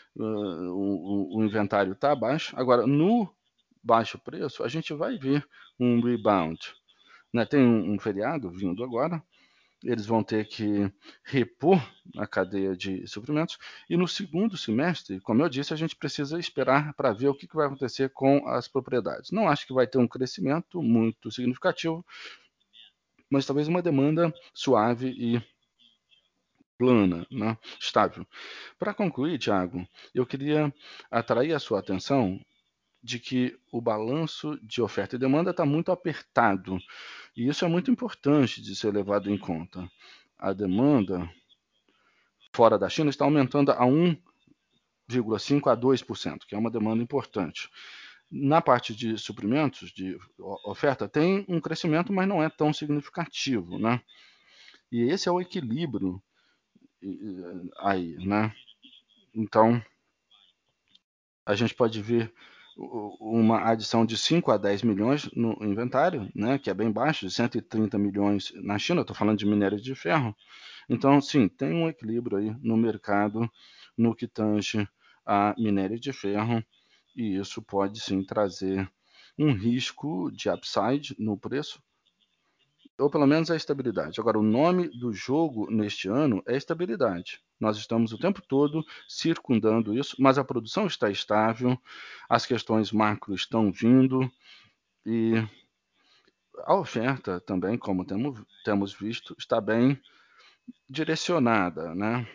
O inventário está baixo. Agora, no baixo preço, a gente vai ver um rebound. Né? Tem um feriado vindo agora, eles vão ter que repor a cadeia de suprimentos. E no segundo semestre, como eu disse, a gente precisa esperar para ver o que vai acontecer com as propriedades. Não acho que vai ter um crescimento muito significativo, mas talvez uma demanda suave e plana, né? Estável. Para concluir, Tiago, eu queria atrair a sua atenção de que o balanço de oferta e demanda está muito apertado. E isso é muito importante de ser levado em conta. A demanda fora da China está aumentando a 1,5% a 2%, que é uma demanda importante. Na parte de suprimentos, de oferta, tem um crescimento, mas não é tão significativo, né? E esse é o equilíbrio aí, né? Então, a gente pode ver uma adição de 5 a 10 milhões no inventário, né, que é bem baixo, de 130 milhões na China, estou falando de minério de ferro. Então, sim, tem um equilíbrio aí no mercado no que tange a minério de ferro, e isso pode sim trazer um risco de upside no preço, ou pelo menos a estabilidade. Agora, o nome do jogo neste ano é estabilidade. Nós estamos o tempo todo circundando isso, mas a produção está estável, as questões macro estão vindo e a oferta também, como temos visto, está bem direcionada, né?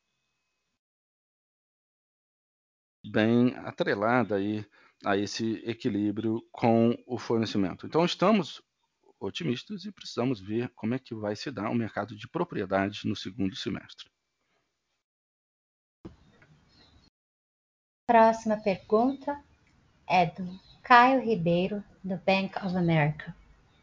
Bem atrelada aí a esse equilíbrio com o fornecimento. Então, estamos otimistas e precisamos ver como é que vai se dar o mercado de propriedades no segundo semestre. Próxima pergunta é do Caio Ribeiro, do Bank of America.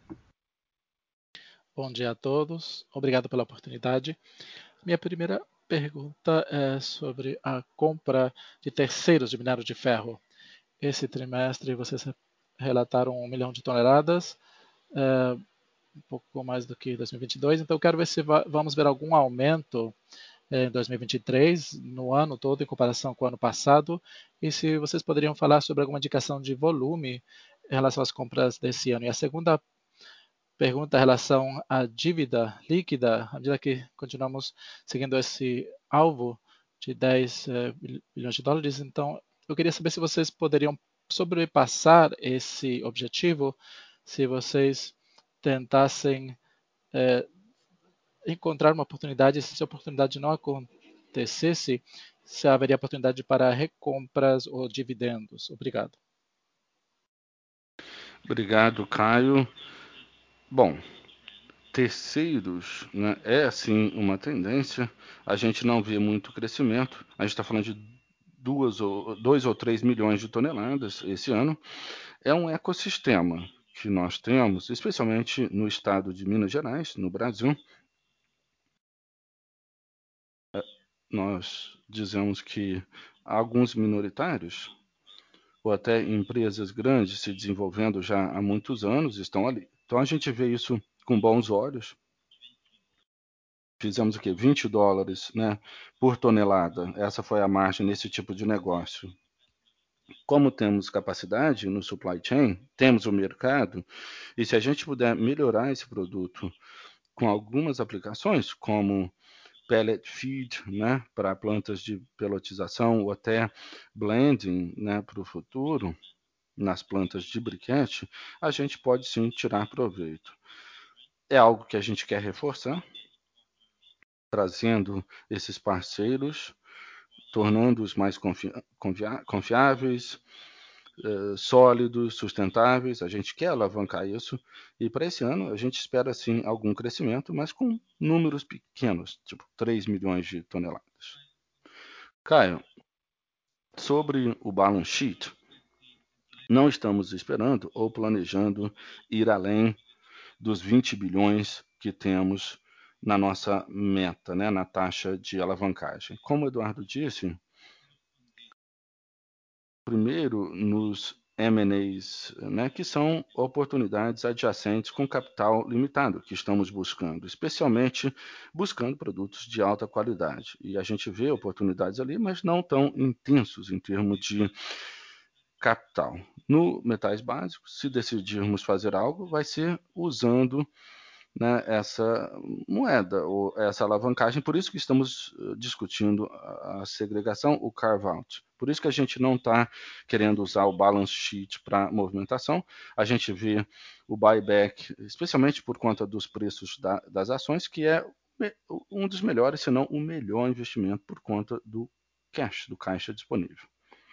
Bom dia a todos, obrigado pela oportunidade. Minha primeira pergunta é sobre a compra de terceiros de minério de ferro. Esse trimestre vocês relataram 1 milhão de toneladas, um pouco mais do que 2022, então eu quero ver se vamos ver algum aumento em 2023, no ano todo, em comparação com o ano passado, e se vocês poderiam falar sobre alguma indicação de volume em relação às compras desse ano. E a segunda pergunta em relação à dívida líquida, à medida que continuamos seguindo esse alvo de 10 bilhões de dólares, então eu queria saber se vocês poderiam sobrepassar esse objetivo, se vocês tentassem encontrar uma oportunidade, se essa oportunidade não acontecesse, se haveria oportunidade para recompras ou dividendos. Obrigado. Obrigado, Caio. Bom, terceiros, né, é sim uma tendência. A gente não vê muito crescimento. A gente está falando de 2 ou 3 milhões de toneladas esse ano. É um ecossistema que nós temos, especialmente no estado de Minas Gerais, no Brasil. Nós dizemos que alguns minoritários, ou até empresas grandes se desenvolvendo já há muitos anos, estão ali. Então a gente vê isso com bons olhos. Fizemos o quê? $20, né, por tonelada. Essa foi a margem nesse tipo de negócio. Como temos capacidade no supply chain, temos o mercado, e se a gente puder melhorar esse produto com algumas aplicações, como pellet feed, né, para plantas de pelotização ou até blending, né, para o futuro, nas plantas de briquete, a gente pode sim tirar proveito. É algo que a gente quer reforçar, trazendo esses parceiros, tornando-os mais confiáveis, sólidos, sustentáveis. A gente quer alavancar isso e para esse ano a gente espera sim algum crescimento, mas com números pequenos, tipo 3 milhões de toneladas. Caio, sobre o balance sheet, não estamos esperando ou planejando ir além dos 20 bilhões que temos na nossa meta, né, na taxa de alavancagem. Como o Eduardo disse, primeiro nos M&As, né, que são oportunidades adjacentes com capital limitado que estamos buscando, especialmente buscando produtos de alta qualidade. E a gente vê oportunidades ali, mas não tão intensos em termos de capital. No metais básicos, se decidirmos fazer algo, vai ser usando, né, essa moeda ou essa alavancagem. Por isso que estamos discutindo a segregação, o carve-out. Por isso que a gente não está querendo usar o balance sheet para movimentação. A gente vê o buyback, especialmente por conta dos preços das ações, que é um dos melhores, se não o melhor investimento por conta do cash, do caixa disponível.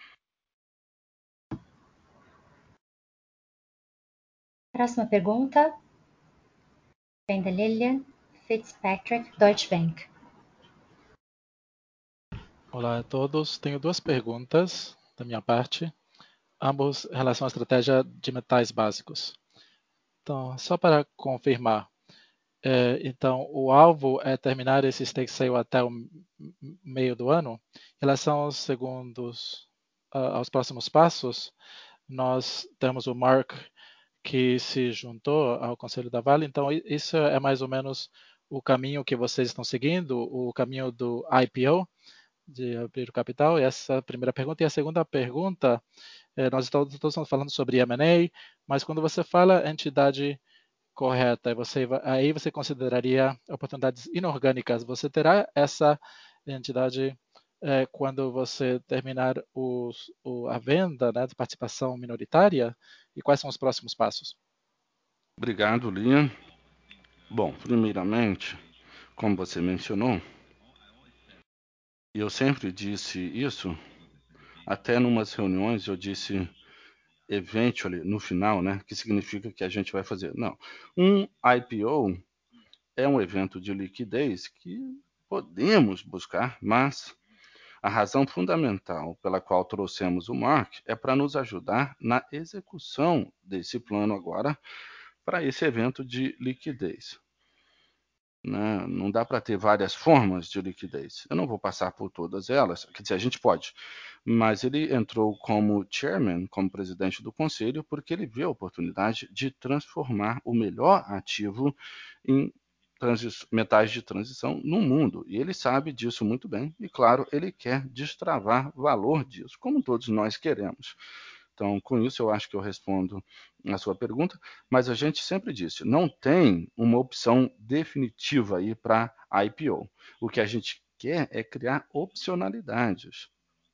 Próxima pergunta vem da Lillian Fitzpatrick, Deutsche Bank. Olá a todos. Tenho duas perguntas da minha parte, ambos em relação à estratégia de metais básicos. Então, só para confirmar, então o alvo é terminar esse stake sale até o meio do ano. Em relação aos próximos passos, nós temos o Mark que se juntou ao Conselho da Vale, então isso é mais ou menos o caminho que vocês estão seguindo, o caminho do IPO, de abrir o capital? Essa é a primeira pergunta. E a segunda pergunta, nós estamos falando sobre M&A, mas quando você fala entidade correta, aí você consideraria oportunidades inorgânicas. Você terá essa entidade quando você terminar a venda, né, de participação minoritária? E quais são os próximos passos? Obrigado, Liam. Bom, primeiramente, como você mencionou, eu sempre disse isso, até numas reuniões eu disse eventually, no final, né, que significa que a gente vai fazer. Não, um IPO é um evento de liquidez que podemos buscar, mas a razão fundamental pela qual trouxemos o Mark é para nos ajudar na execução desse plano agora para esse evento de liquidez. Né? Não dá para ter várias formas de liquidez. Eu não vou passar por todas elas, quer dizer, a gente pode, mas ele entrou como chairman, como presidente do conselho, porque ele viu a oportunidade de transformar o melhor ativo em metais de transição no mundo. E ele sabe disso muito bem, e claro, ele quer destravar valor disso, como todos nós queremos. Então, com isso, eu acho que eu respondo a sua pergunta, mas a gente sempre disse, não tem uma opção definitiva aí para IPO. O que a gente quer é criar opcionalidades.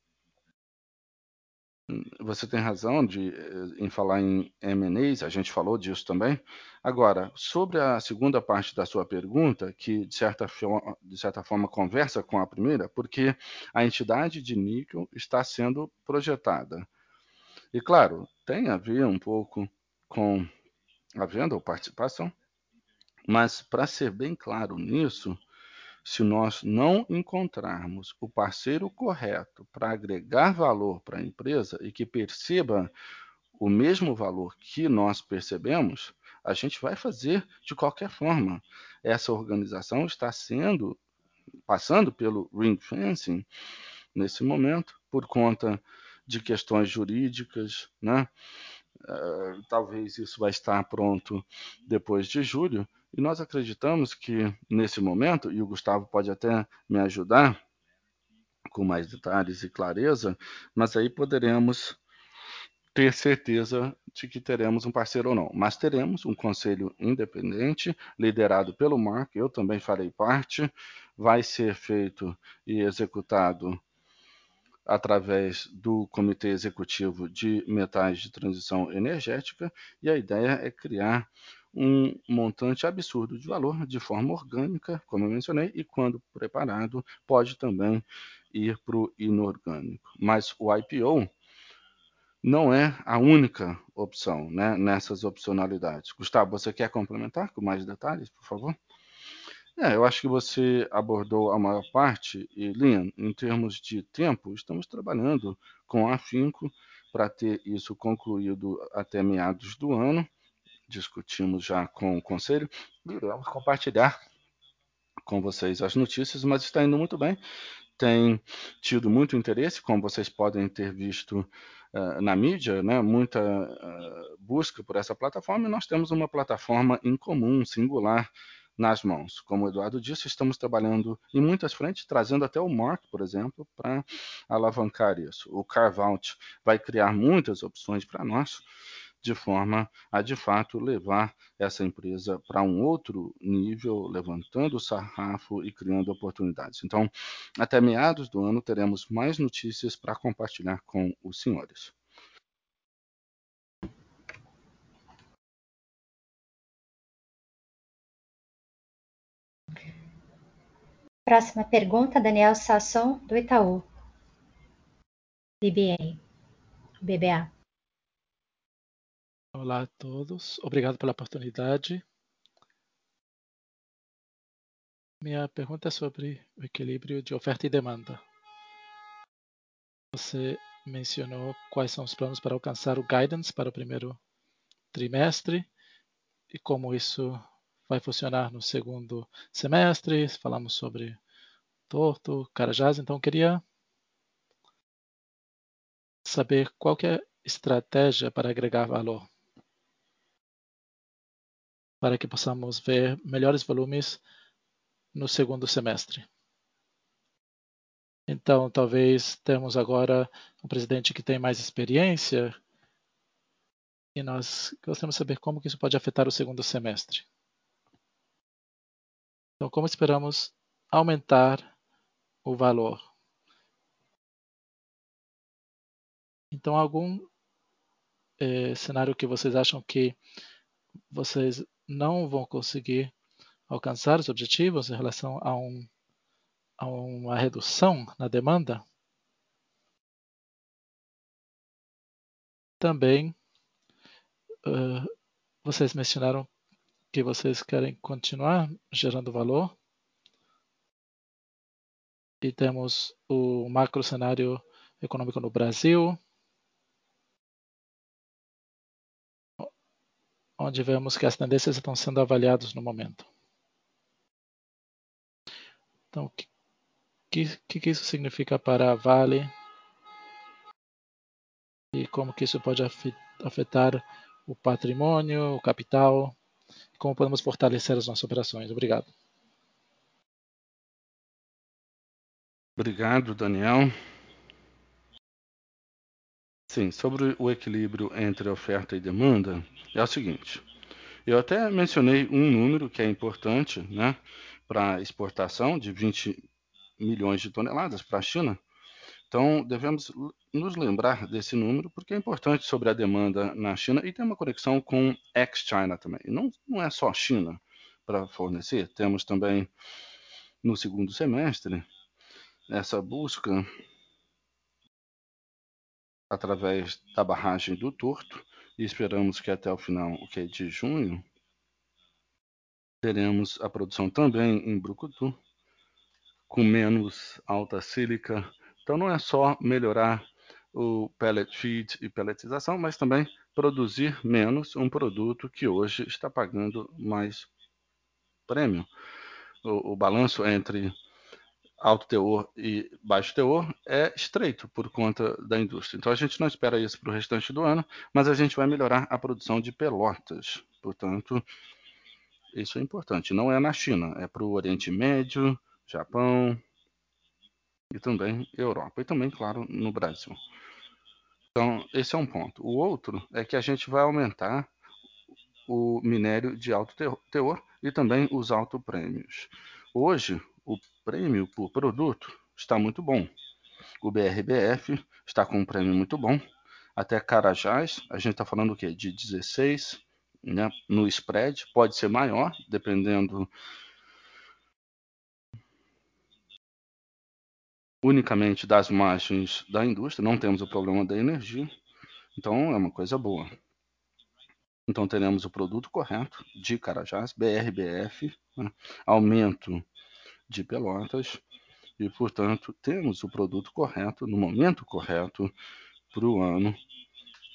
Você tem razão em falar em M&As, a gente falou disso também. Agora, sobre a segunda parte da sua pergunta, que de certa forma conversa com a primeira, porque a entidade de níquel está sendo projetada. E claro, tem a ver um pouco com a venda ou participação, mas para ser bem claro nisso, se nós não encontrarmos o parceiro correto para agregar valor para a empresa e que perceba o mesmo valor que nós percebemos, a gente vai fazer de qualquer forma. Essa organização está passando pelo ring fencing nesse momento por conta de questões jurídicas, né? Talvez isso vai estar pronto depois de julho, e nós acreditamos que nesse momento, e o Gustavo pode até me ajudar com mais detalhes e clareza, mas aí poderemos ter certeza de que teremos um parceiro ou não. Mas teremos um conselho independente, liderado pelo Mark, eu também farei parte, vai ser feito e executado através do Comitê Executivo de Metais de Transição Energética, e a ideia é criar um montante absurdo de valor de forma orgânica, como eu mencionei, e quando preparado, pode também ir para o inorgânico. Mas o IPO não é a única opção, né, nessas opcionalidades. Gustavo, você quer complementar com mais detalhes, por favor? Eu acho que você abordou a maior parte, e Liam, em termos de tempo, estamos trabalhando com afinco para ter isso concluído até meados do ano. Discutimos já com o Conselho e vamos compartilhar com vocês as notícias, mas está indo muito bem. Tem tido muito interesse, como vocês podem ter visto na mídia, né? Muita busca por essa plataforma, e nós temos uma plataforma em comum, singular, nas mãos. Como o Eduardo disse, estamos trabalhando em muitas frentes, trazendo até o Mark, por exemplo, para alavancar isso. O Carve-out vai criar muitas opções para nós, de forma a, de fato, levar essa empresa para um outro nível, levantando o sarrafo e criando oportunidades. Então, até meados do ano, teremos mais notícias para compartilhar com os senhores. Próxima pergunta, Daniel Sasson, do Itaú BBA. Olá a todos, obrigado pela oportunidade. Minha pergunta é sobre o equilíbrio de oferta e demanda. Você mencionou quais são os planos para alcançar o guidance para o primeiro trimestre e como isso vai funcionar no segundo semestre. Falamos sobre Torto, Carajás, então queria saber qual que é a estratégia para agregar valor, para que possamos ver melhores volumes no segundo semestre. Então, talvez temos agora um presidente que tem mais experiência e nós gostaríamos de saber como que isso pode afetar o segundo semestre. Então, como esperamos aumentar o valor? Então, algum cenário que vocês acham que vocês não vão conseguir alcançar os objetivos em relação a uma redução na demanda? Também, vocês mencionaram que vocês querem continuar gerando valor e temos o macro cenário econômico no Brasil, onde vemos que as tendências estão sendo avaliadas no momento. Então, o que isso significa para a Vale e como que isso pode afetar o patrimônio, o capital, e como podemos fortalecer as nossas operações? Obrigado. Obrigado, Daniel. Sim, sobre o equilíbrio entre oferta e demanda, é o seguinte. Eu até mencionei um número que é importante, né, para exportação de 20 milhões de toneladas para a China. Então, devemos nos lembrar desse número, porque é importante sobre a demanda na China e tem uma conexão com ex-China também. Não é só China para fornecer, temos também no segundo semestre essa busca através da barragem do Torto e esperamos que até o final de junho teremos a produção também em Brucutu com menos alta sílica. Então não é só melhorar o pellet feed e pelletização, mas também produzir menos um produto que hoje está pagando mais prêmio. O balanço entre alto teor e baixo teor é estreito por conta da indústria. Então a gente não espera isso para o restante do ano, mas a gente vai melhorar a produção de pelotas. Portanto, isso é importante. Não é na China, é para o Oriente Médio, Japão e também Europa. E também, claro, no Brasil. Então, esse é um ponto. O outro é que a gente vai aumentar o minério de alto teor e também os alto prêmios. Hoje, o prêmio por produto está muito bom. O BRBF está com um prêmio muito bom. Até Carajás, a gente está falando o quê? De 16, né? No spread, pode ser maior, dependendo unicamente das margens da indústria, não temos o problema da energia, então é uma coisa boa. Então teremos o produto correto de Carajás, BRBF, né? Aumento de Pelotas, e portanto temos o produto correto no momento correto para o ano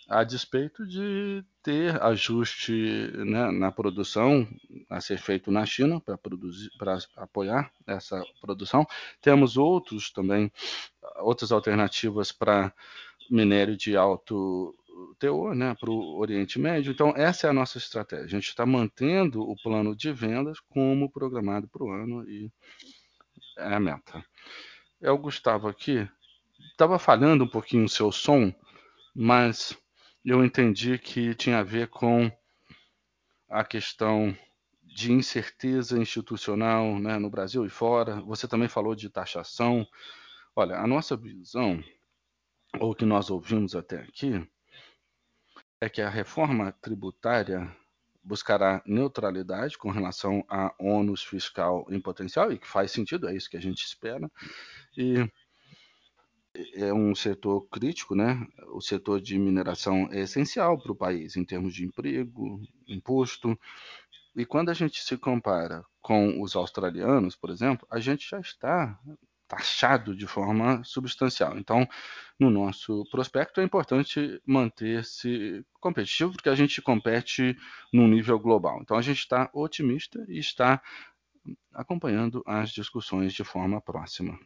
a despeito de ter ajuste, né, na produção a ser feito na China para apoiar essa produção. Temos outras alternativas para minério de alto teor, né, para o Oriente Médio. Então, essa é a nossa estratégia. A gente está mantendo o plano de vendas como programado para o ano e é a meta. É o Gustavo aqui. Estava falhando um pouquinho o seu som, mas eu entendi que tinha a ver com a questão de incerteza institucional, né, no Brasil e fora. Você também falou de taxação. Olha, a nossa visão, ou o que nós ouvimos até aqui, é que a reforma tributária buscará neutralidade com relação a ônus fiscal em potencial, e que faz sentido, é isso que a gente espera. E é um setor crítico, né? O setor de mineração é essencial para o país em termos de emprego, imposto. E quando a gente se compara com os australianos, por exemplo, a gente já está taxado de forma substancial. Então, no nosso prospecto é importante manter-se competitivo, porque a gente compete num nível global. Então, a gente está otimista e está acompanhando as discussões de forma próxima.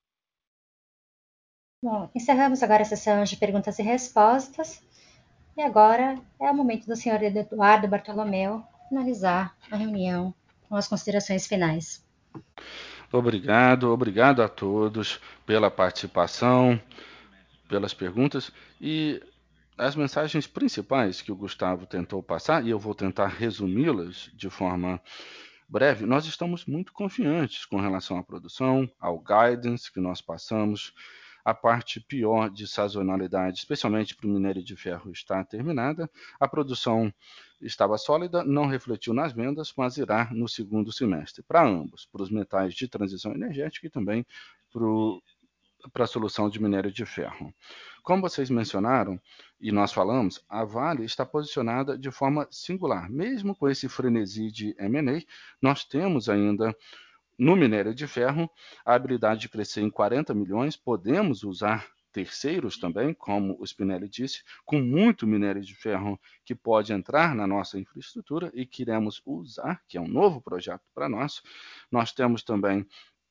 Bom, encerramos agora a sessão de perguntas e respostas. E agora é o momento do senhor Eduardo Bartolomeu finalizar a reunião com as considerações finais. Obrigado a todos pela participação, pelas perguntas e as mensagens principais que o Gustavo tentou passar, e eu vou tentar resumi-las de forma breve. Nós estamos muito confiantes com relação à produção, ao guidance que nós passamos. A parte pior de sazonalidade, especialmente para o minério de ferro, está terminada. A produção estava sólida, não refletiu nas vendas, mas irá no segundo semestre, para ambos, para os metais de transição energética e também para a solução de minério de ferro. Como vocês mencionaram e nós falamos, a Vale está posicionada de forma singular. Mesmo com esse frenesi de M&A, nós temos ainda no minério de ferro a habilidade de crescer em 40 milhões. Podemos usar terceiros também, como o Spinelli disse, com muito minério de ferro que pode entrar na nossa infraestrutura e que iremos usar, que é um novo projeto para nós. Nós temos também,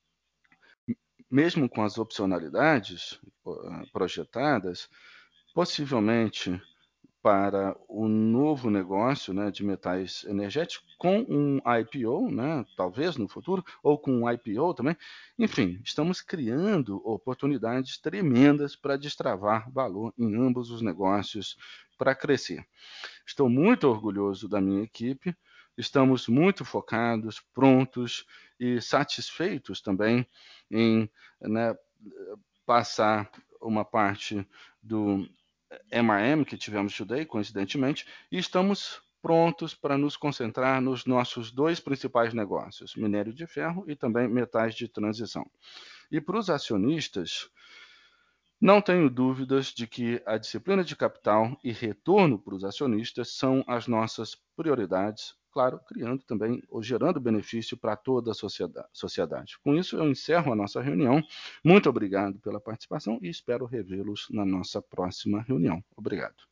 mesmo com as opcionalidades projetadas, possivelmente para o novo negócio, né, de metais energéticos com um IPO, né, talvez no futuro, ou com um IPO também. Enfim, estamos criando oportunidades tremendas para destravar valor em ambos os negócios para crescer. Estou muito orgulhoso da minha equipe, estamos muito focados, prontos e satisfeitos também em, né, passar uma parte do MRM que tivemos today, coincidentemente, e estamos prontos para nos concentrar nos nossos dois principais negócios, minério de ferro e também metais de transição. E para os acionistas, não tenho dúvidas de que a disciplina de capital e retorno para os acionistas são as nossas prioridades, claro, criando também ou gerando benefício para toda a sociedade. Com isso, eu encerro a nossa reunião. Muito obrigado pela participação e espero revê-los na nossa próxima reunião. Obrigado.